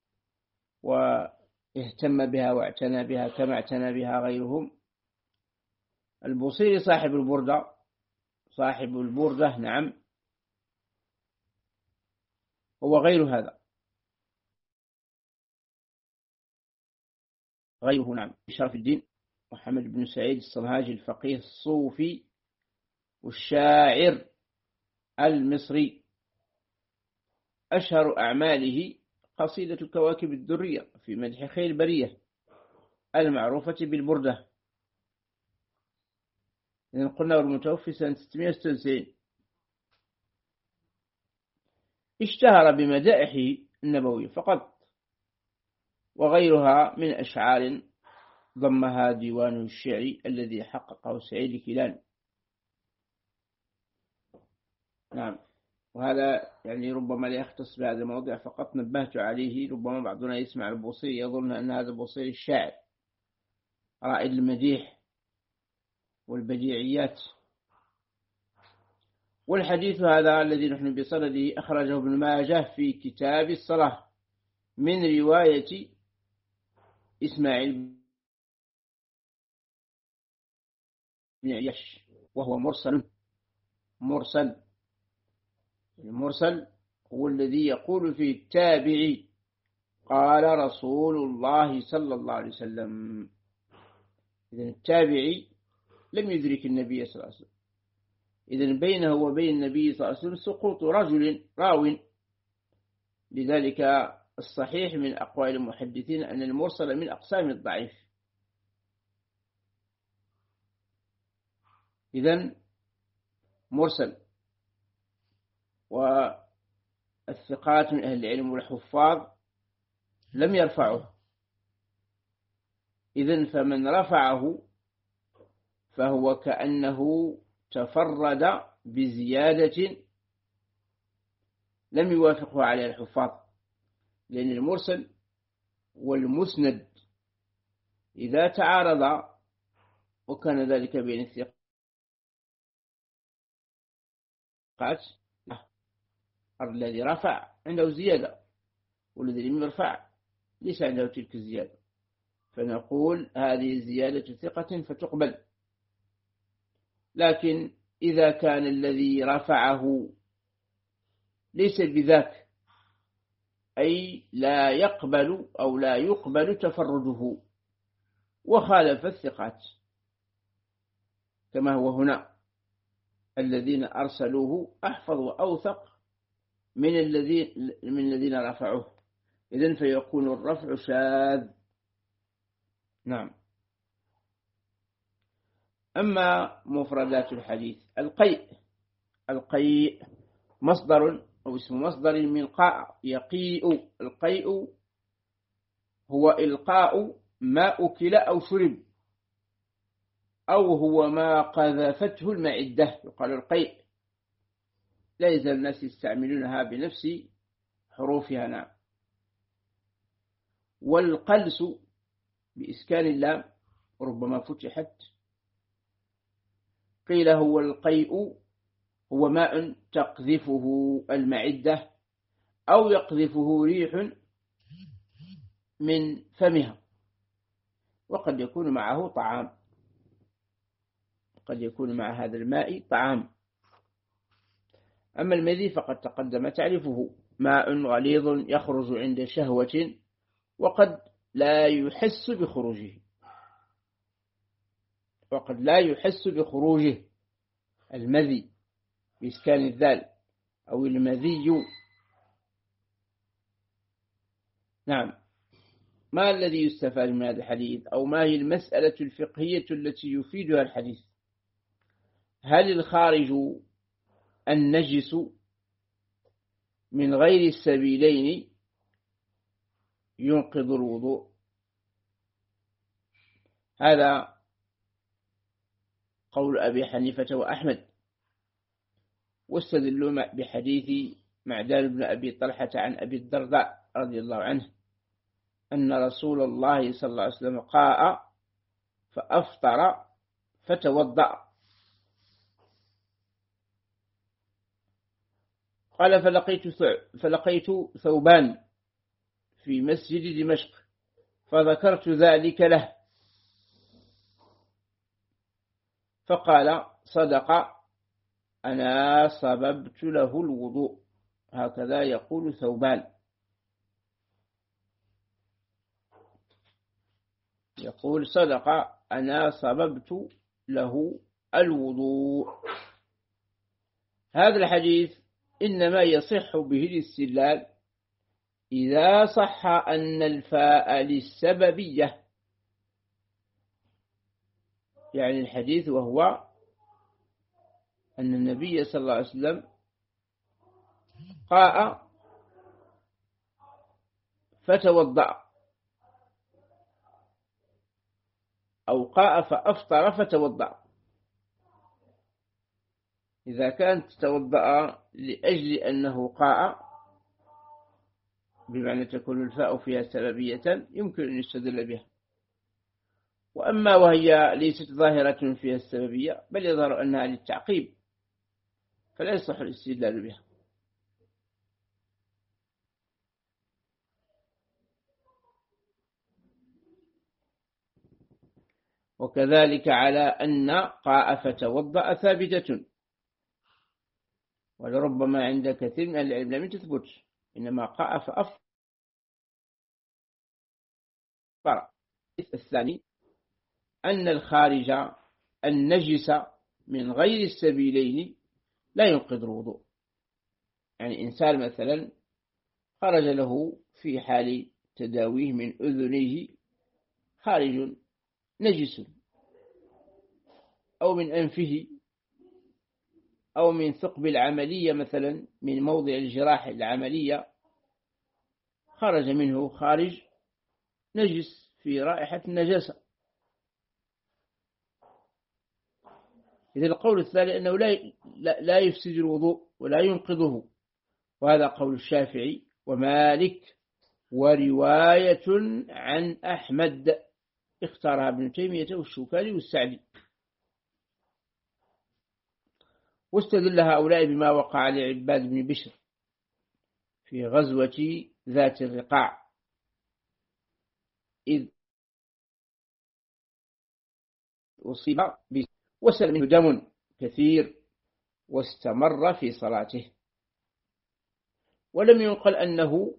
واهتم بها واعتنى بها كما اعتنى بها غيرهم. البوصيري صاحب البردة، صاحب البردة، نعم، هو غير هذا، غيره، نعم، شرف الدين محمد بن سعيد الصنهاجي الفقيه الصوفي والشاعر المصري. أشهر أعماله قصيدة الكواكب الدرية في مدح خير البرية المعروفة بالبردة. إذن قلنا المتوفي سنة 696. اشتهر بمدائحه النبوي فقط، وغيرها من أشعار ضمها ديوان الشعري الذي حققه سعيد كيلان. نعم، وهذا يعني ربما لا يختص بهذا الموضوع فقط، نبهت عليه. ربما بعضنا يسمع البوصيري يظن أن هذا البوصيري الشاعر رائد المديح والبديعيات. والحديث هذا الذي نحن بصدده أخرجه ابن ماجه في كتاب الصلاة من رواية إسماعيل بن عياش، وهو مرسل. المرسل هو الذي يقول فيه التابعي قال رسول الله صلى الله عليه وسلم. إذن التابعي لم يدرك النبي صلى الله عليه وسلم، إذن بينه وبين النبي صلى الله عليه وسلم سقوط رجل راو. لذلك الصحيح من أقوال المحدثين أن المرسل من أقسام الضعيف. إذن مرسل، والثقات من أهل العلم والحفاظ لم يرفعه. إذن فمن رفعه فهو كأنه تفرد بزيادة لم يوافقه عليه الحفاظ، لأن المرسل والمسند إذا تعارض وكان ذلك بين الثقات الثقات الذي رفع عنده زيادة، والذي لم يرفع ليس عنده تلك الزيادة، فنقول هذه زيادة ثقة فتقبل. لكن إذا كان الذي رفعه ليس بذاك، أي لا يقبل أو لا يقبل تفرده وخالف الثقات كما هو هنا، الذين أرسلوه أحفظ وأوثق من الذين رفعوه، إذن فيكون الرفع شاذ. نعم. أما مفردات الحديث، القيء مصدر أو اسم مصدر من قاء يقيء. القيء هو إلقاء ما أكل أو شرب، أو هو ما قذفته المعدة، يقال القيء. لا يزال الناس يستعملونها بنفس حروفها. نعم. والقلس بإسكان اللام ربما فتحت، قيل هو القيء هو ماء تقذفه المعدة أو يقذفه ريح من فمها، وقد يكون معه طعام، قد يكون مع هذا الماء طعام. أما المذي فقد تقدم تعرفه، ماء غليظ يخرج عند شهوة وقد لا يحس بخروجه، وقد لا يحس بخروجه، المذي بإسكان الذال أو المذي. نعم. ما الذي يستفاد من هذا الحديث، أو ما هي المسألة الفقهية التي يفيدها الحديث؟ هل الخارج النجس من غير السبيلين ينقض الوضوء؟ هذا قول أبي حنيفة وأحمد، واستدلوا بحديث معدان بن أبي طلحة عن أبي الدرداء رضي الله عنه أن رسول الله صلى الله عليه وسلم قاء فأفطر فتوضأ. قال فلقيت ثوبان في مسجد دمشق فذكرت ذلك له، فقال صدق، أنا صببت له الوضوء. هكذا يقول ثوبان، يقول صدق، أنا صببت له الوضوء. هذا الحديث إنما يصح به الاستدلال إذا صح أن الفاء للسببية، يعني الحديث وهو أن النبي صلى الله عليه وسلم قاء فتوضأ، أو قاء فأفطر فتوضأ. إذا كانت توضأ لأجل أنه قاء بمعنى تكون الفاء فيها سببية يمكن أن يستدل بها. وأما وهي ليست ظاهرة فيها السببية بل يظهر أنها للتعقيب فلا يصح الاستدلال بها. وكذلك على أن قاء فتوضأ ثابتة، ولربما عند كثير من العلم لم تثبت، إنما قاء فأفطر. الثاني أن الخارج النجس من غير السبيلين لا ينقض الوضوء. يعني إنسان مثلا خرج له في حال تداويه من أذنيه خارج نجس، أو من أنفه، أو من ثقب العملية مثلا، من موضع الجراح العملية خرج منه خارج نجس في رائحة النجاسة. إذا القول الثاني أنه لا يفسد الوضوء ولا ينقضه، وهذا قول الشافعي ومالك ورواية عن أحمد، اختارها ابن تيمية والشوكاني والسعدي. واستدل هؤلاء بما وقع لعباد بن بشر في غزوة ذات الرقاع، إذ أصيب وسل منه دم كثير واستمر في صلاته، ولم ينقل أنه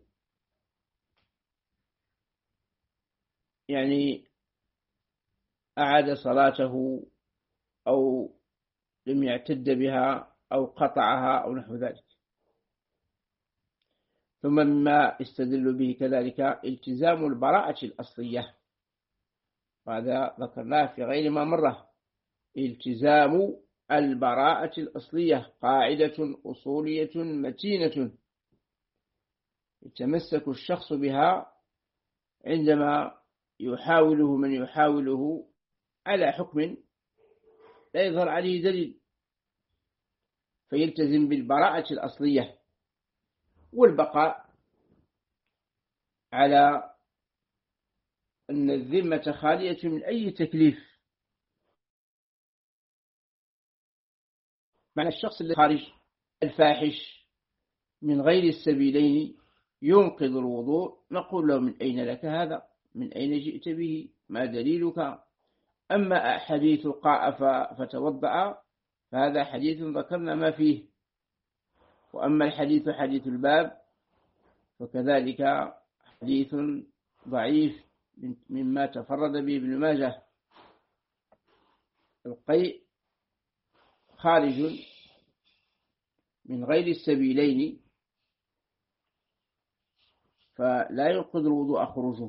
يعني أعاد صلاته أو لم يعتد بها أو قطعها أو نحو ذلك. ثم مما استدل به كذلك التزام البراءة الأصلية، وهذا ذكرناه في غير ما مرة. التزام البراءة الأصلية قاعدة أصولية متينة يتمسك الشخص بها عندما يحاوله من يحاوله على حكم لا يظهر عليه دليل، فيلتزم بالبراءة الأصلية والبقاء على أن الذمة خالية من أي تكليف. معنى الشخص الذي خارج الفاحش من غير السبيلين ينقض الوضوء، نقول له من أين لك هذا؟ من أين جئت به؟ ما دليلك؟ أما حديث قاء فتوضأ فهذا حديث ذكرنا ما فيه، وأما الحديث حديث الباب فكذلك حديث ضعيف مما تفرد به ابن ماجه. القيء خارج من غير السبيلين فلا ينقض الوضوء خروجه.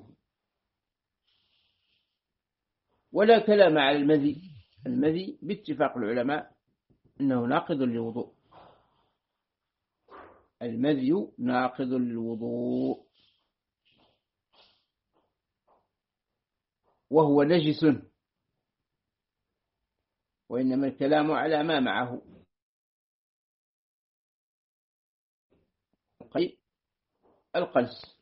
ولا كلام على المذي. المذي باتفاق العلماء أنه ناقض للوضوء، المذي ناقض للوضوء وهو نجس، وإنما الكلام على ما معه. القلس.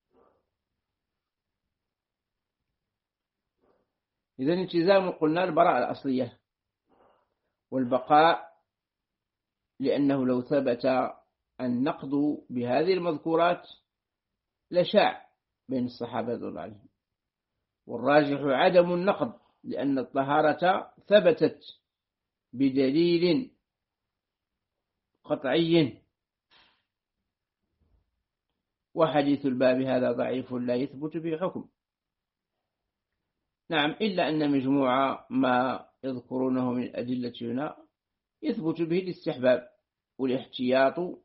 إذن التزام قلنا البراءة الأصلية والبقاء، لأنه لو ثبت النقض بهذه المذكورات لشاع بين الصحابة رضي الله عنهم، والراجح عدم النقض لأن الطهارة ثبتت بدليل قطعي، وحديث الباب هذا ضعيف لا يثبت به حكم. نعم، إلا أن مجموعة ما يذكرونه من الأدلة هنا يثبت به الاستحباب والاحتياط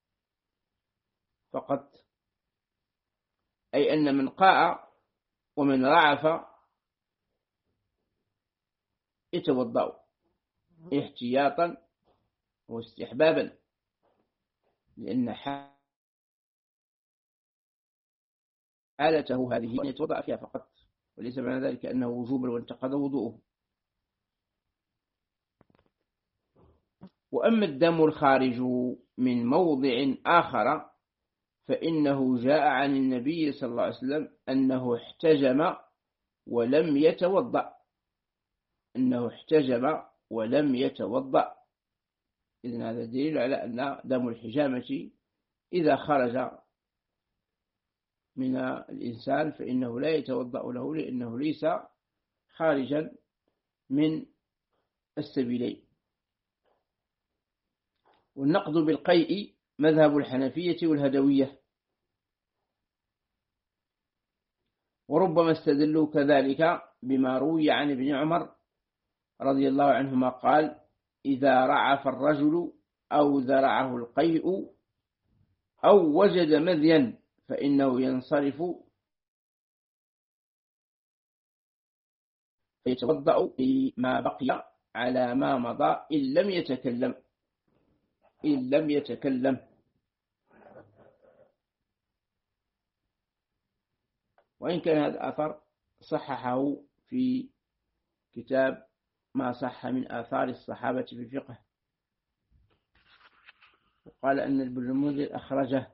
فقط، أي أن من قاء ومن رعف يتوضأ احتياطا واستحبابا، لأن حالته هذه أن يتوضأ فيها فقط، وليس معنى ذلك أنه وجوبا وانتقض وضوءه. وأما الدم الخارج من موضع آخر فإنه جاء عن النبي صلى الله عليه وسلم أنه احتجم ولم يتوضأ، ولم يتوضأ. إذن هذا دليل على أن دم الحجامة إذا خرج من الإنسان فإنه لا يتوضأ له، لأنه ليس خارجا من السبيلين. والنقض بالقيء مذهب الحنفية والهدوية، وربما استدلوا كذلك بما روي عن ابن عمر رضي الله عنهما قال: إذا رعف الرجل أو ذرعه القيء أو وجد مذيا فإنه ينصرف فيتوضأ بما بقي على ما مضى إن لم يتكلم. وإن كان هذا الأثر صححه في كتاب ما صح من آثار الصحابة في الفقه، وقال أن ابن المنذر أخرجه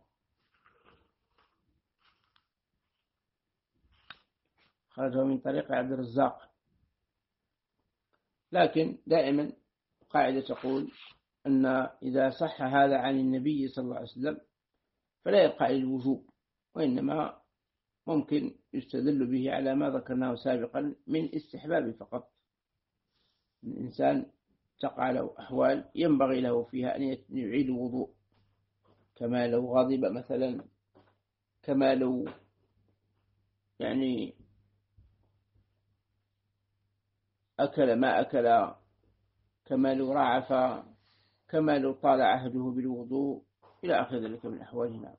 من طريق عبد الرزاق. لكن دائما قاعدة تقول أن إذا صح هذا عن النبي صلى الله عليه وسلم فلا يبقى للوجوب، وإنما ممكن يستدل به على ما ذكرناه سابقا من استحباب فقط. الإنسان تقع له أحوال ينبغي له فيها أن يعيد الوضوء، كما لو غضب مثلا، كما لو يعني أكل ما أكل، كما لو رعف، كما لو طال عهده بالوضوء إلى آخر ذلك من أحوالنا.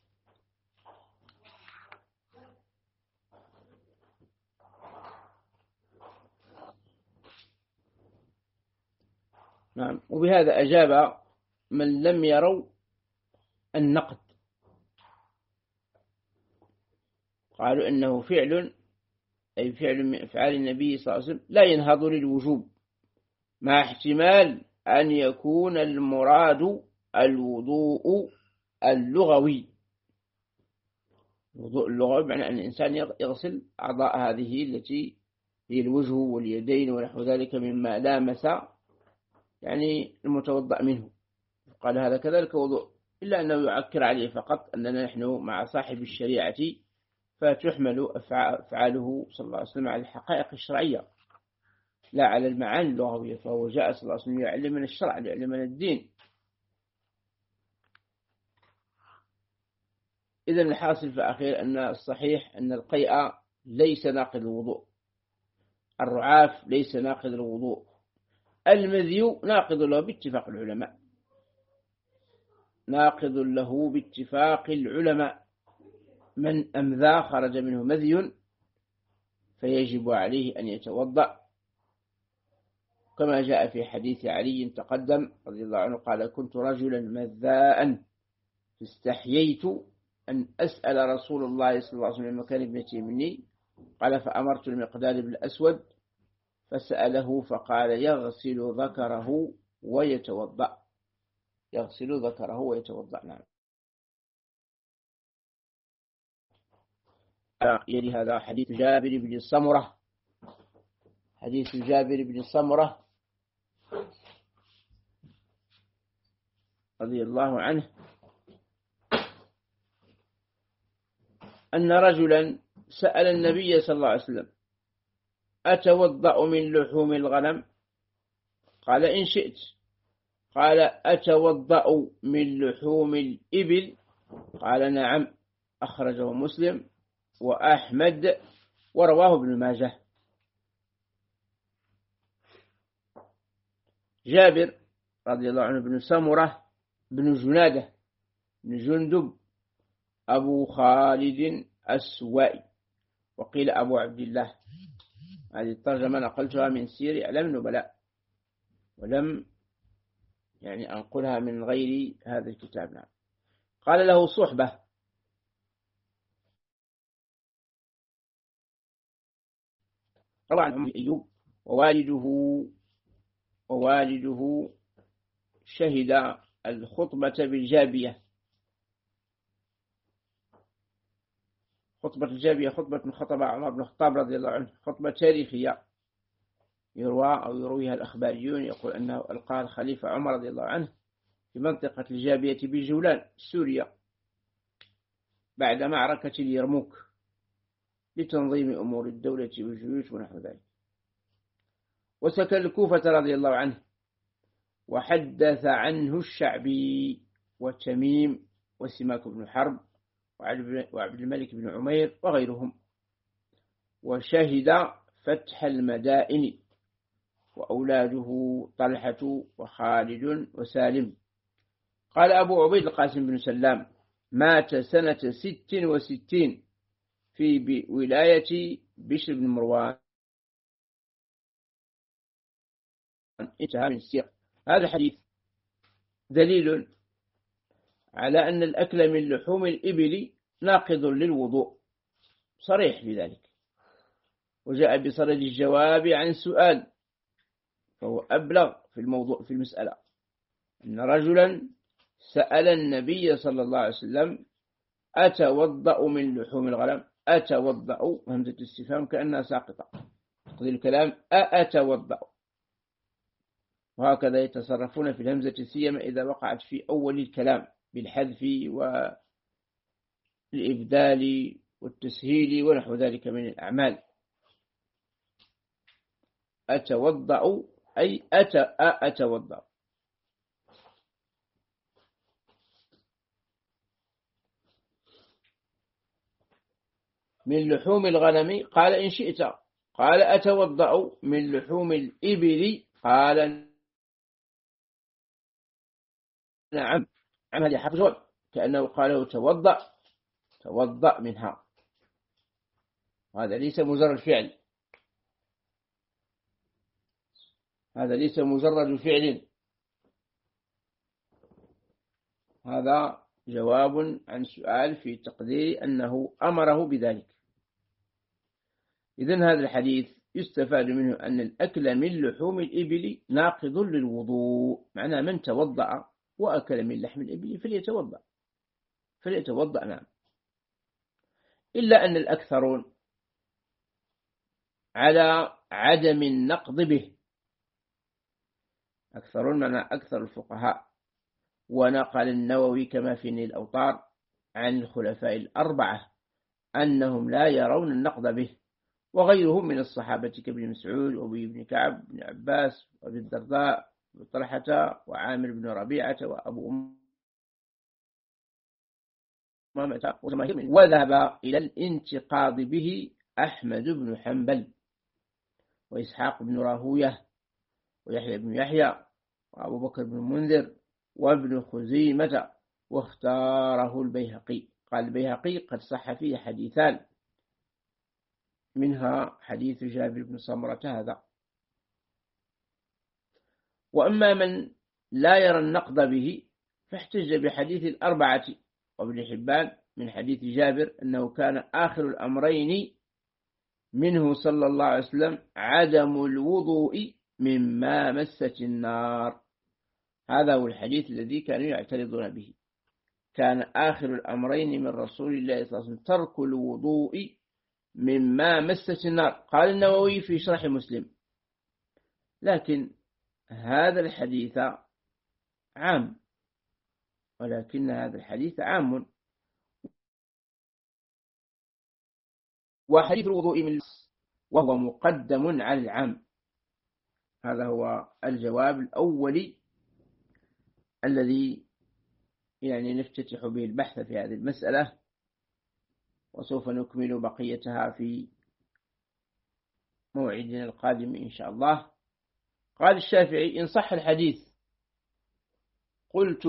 نعم. وبهذا أجاب من لم يروا النقد، قالوا إنه فعل، أي فعل من أفعال النبي صلى الله عليه وسلم لا ينهض للوجوب، مع احتمال أن يكون المراد الوضوء اللغوي. الوضوء اللغوي بمعنى أن الإنسان يغسل أعضاء هذه التي هي الوجه واليدين ونحو ذلك مما لامس يعني المتوضأ منه، قال هذا كذلك وضوء، إلا أنه يعكر عليه فقط أننا نحن مع صاحب الشريعة، فتحمل أفعاله صلى الله عليه وسلم على الحقائق الشرعية لا على المعاني اللغوية، فهو جاء صلى الله عليه وسلم يعلمنا الشرع، يعلمنا الدين. إذن الحاصل في الأخير أن الصحيح أن القيء ليس ناقض الوضوء، الرعاف ليس ناقض الوضوء، المذي ناقض له باتفاق العلماء، ناقض له باتفاق العلماء. من أمذى خرج منه مذي فيجب عليه أن يتوضأ، كما جاء في حديث علي تقدم رضي الله عنه قال: كنت رجلا مذاء فاستحييت أن أسأل رسول الله صلى الله عليه وسلم مكان ابنتي مني، قال: فأمرت المقداد بالأسود فسأله فقال: يغسل ذكره ويتوضأ، يغسل ذكره ويتوضأ. نعم. يلي هذا حديث جابر بن السمرة، حديث جابر بن السمرة رضي الله عنه أن رجلا سأل النبي صلى الله عليه وسلم: أتوضأ من لحوم الغنم؟ قال: إن شئت. قال: أتوضأ من لحوم الإبل؟ قال: نعم. أخرجه مسلم وأحمد ورواه ابن ماجه. جابر رضي الله عنه بن سمرة بن جنادة بن جندب أبو خالد السوائي، وقيل أبو عبد الله. هذه الترجمة نقلتها من سير أعلام النبلاء، ولم يعني أنقلها من غير هذا الكتاب. نعم. قال له صحبة، روى عن أم أيوب ووالده شهد الخطبة بالجابية. خطبة الجابية خطبة من خطب عمر بن الخطاب رضي الله عنه، خطبة تاريخية يروى أو يرويها الأخباريون، يقول أنه ألقى الخليفة عمر رضي الله عنه في منطقة الجابية بالجولان سوريا بعد معركة اليرموك لتنظيم أمور الدولة والجيوش ونحو ذلك. وسكن الكوفة رضي الله عنه، وحدث عنه الشعبي وتميم وسماك بن حرب وعبد الملك بن عمير وغيرهم، وشهد فتح المدائن، وأولاده طلحة وخالد وسالم. قال أبو عبيد القاسم بن سلام: مات سنة 66 في ولاية بشر بن مروان. انتهى من السياق. هذا الحديث دليل على أن الأكل من لحوم الإبل ناقض للوضوء، صريح بذلك، وجاء بصرد الجواب عن سؤال، فهو أبلغ في الموضوع في المسألة. أن رجلا سأل النبي صلى الله عليه وسلم: أتوضأ من لحوم الغنم؟ أتوضأ همزة الاستفهام كأنها ساقطة، تقضي الكلام أتوضأ، وهكذا يتصرفون في الهمزة سيما إذا وقعت في أول الكلام بالحذف والإبدال والتسهيل ونحو ذلك من الأعمال. أتوضأ أي أتوضأ. من لحوم الغنم قال إن شئت. قال أتوضأ من لحوم الإبل قال نعم. عن هذه حرف جواب كأنه قاله توضأ منها. هذا ليس مجرد فعل، هذا ليس مجرد فعل، هذا جواب عن سؤال في تقدير أنه أمره بذلك. إذن هذا الحديث يستفاد منه أن الأكل من لحوم الإبل ناقض للوضوء، معنى من توضأ وأكل من لحم الإبل فليتوضأ نعم. إلا أن الأكثرون على عدم النقض به، أكثرون معنى أكثر الفقهاء. ونقل النووي كما في نيل الأوطار عن الخلفاء الأربعة أنهم لا يرون النقض به، وغيرهم من الصحابة كابن مسعود وأبي بن كعب بن عباس وأبي الدرداء وطلحة وعامر بن ربيعة وأبو أمامة وذهب إلى الانتقاض به أحمد بن حنبل وإسحاق بن راهوية ويحيى بن يحيى وأبو بكر بن منذر وابن خزيمة، واختاره البيهقي. قال البيهقي قد صح فيه حديثان، منها حديث جابر بن سمرة هذا. وأما من لا يرى النقض به فاحتج بحديث الأربعة وابن حبان من حديث جابر أنه كان آخر الأمرين منه صلى الله عليه وسلم عدم الوضوء مما مست النار. هذا هو الحديث الذي كانوا يعترضون به، كان آخر الأمرين من رسول الله صلى الله عليه وسلم ترك الوضوء مما مست النار. قال النووي في شرح مسلم: لكن هذا الحديث عام، ولكن هذا الحديث عام، وحديث الوضوء من وهو مقدم على العام. هذا هو الجواب الأولي الذي نفتتح به البحث في هذه المسألة، وسوف نكمل بقيتها في موعدنا القادم إن شاء الله. قال الشافعي: إن صح الحديث قلت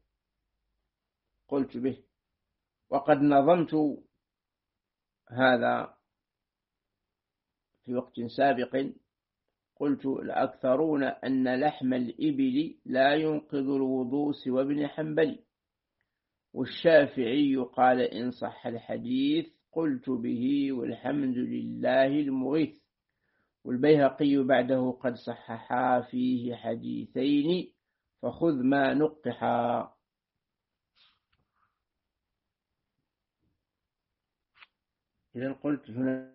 به، وقد نظمت هذا في وقت سابق، قلت: الأكثرون أن لحم الإبل لا ينقض الوضوء سوى ابن حنبل، والشافعي قال إن صح الحديث قلت به والحمد لله المغيث، والبيهقي بعده قد صححا فيه حديثين فخذ ما نقحا. إذن قلت هنا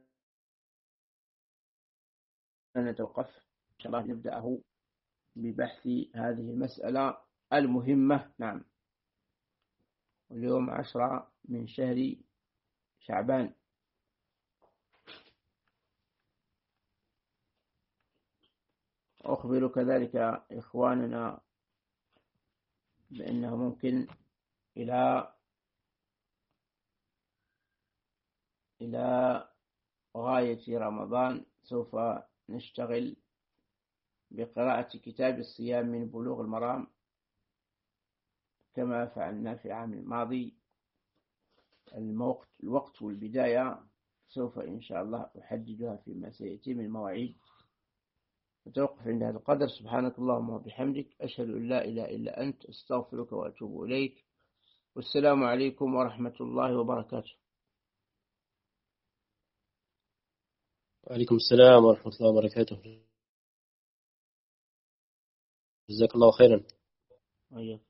نتوقف إن شاء الله، نبدأه ببحث هذه المسألة المهمة. نعم، واليوم 10 من شهر شعبان. أخبر كذلك إخواننا بأنه ممكن إلى غاية رمضان سوف نشتغل بقراءة كتاب الصيام من بلوغ المرام كما فعلنا في العام الماضي. الوقت والبداية سوف إن شاء الله أحددها فيما سيأتي من مواعيد. نتوقف عند هذا القدر. سبحانك اللهم وبحمدك، أشهد أن لا إله إلا أنت، أستغفرك وأتوب إليك، والسلام عليكم ورحمة الله وبركاته. وعليكم السلام ورحمة الله وبركاته. جزاك الله خيرا.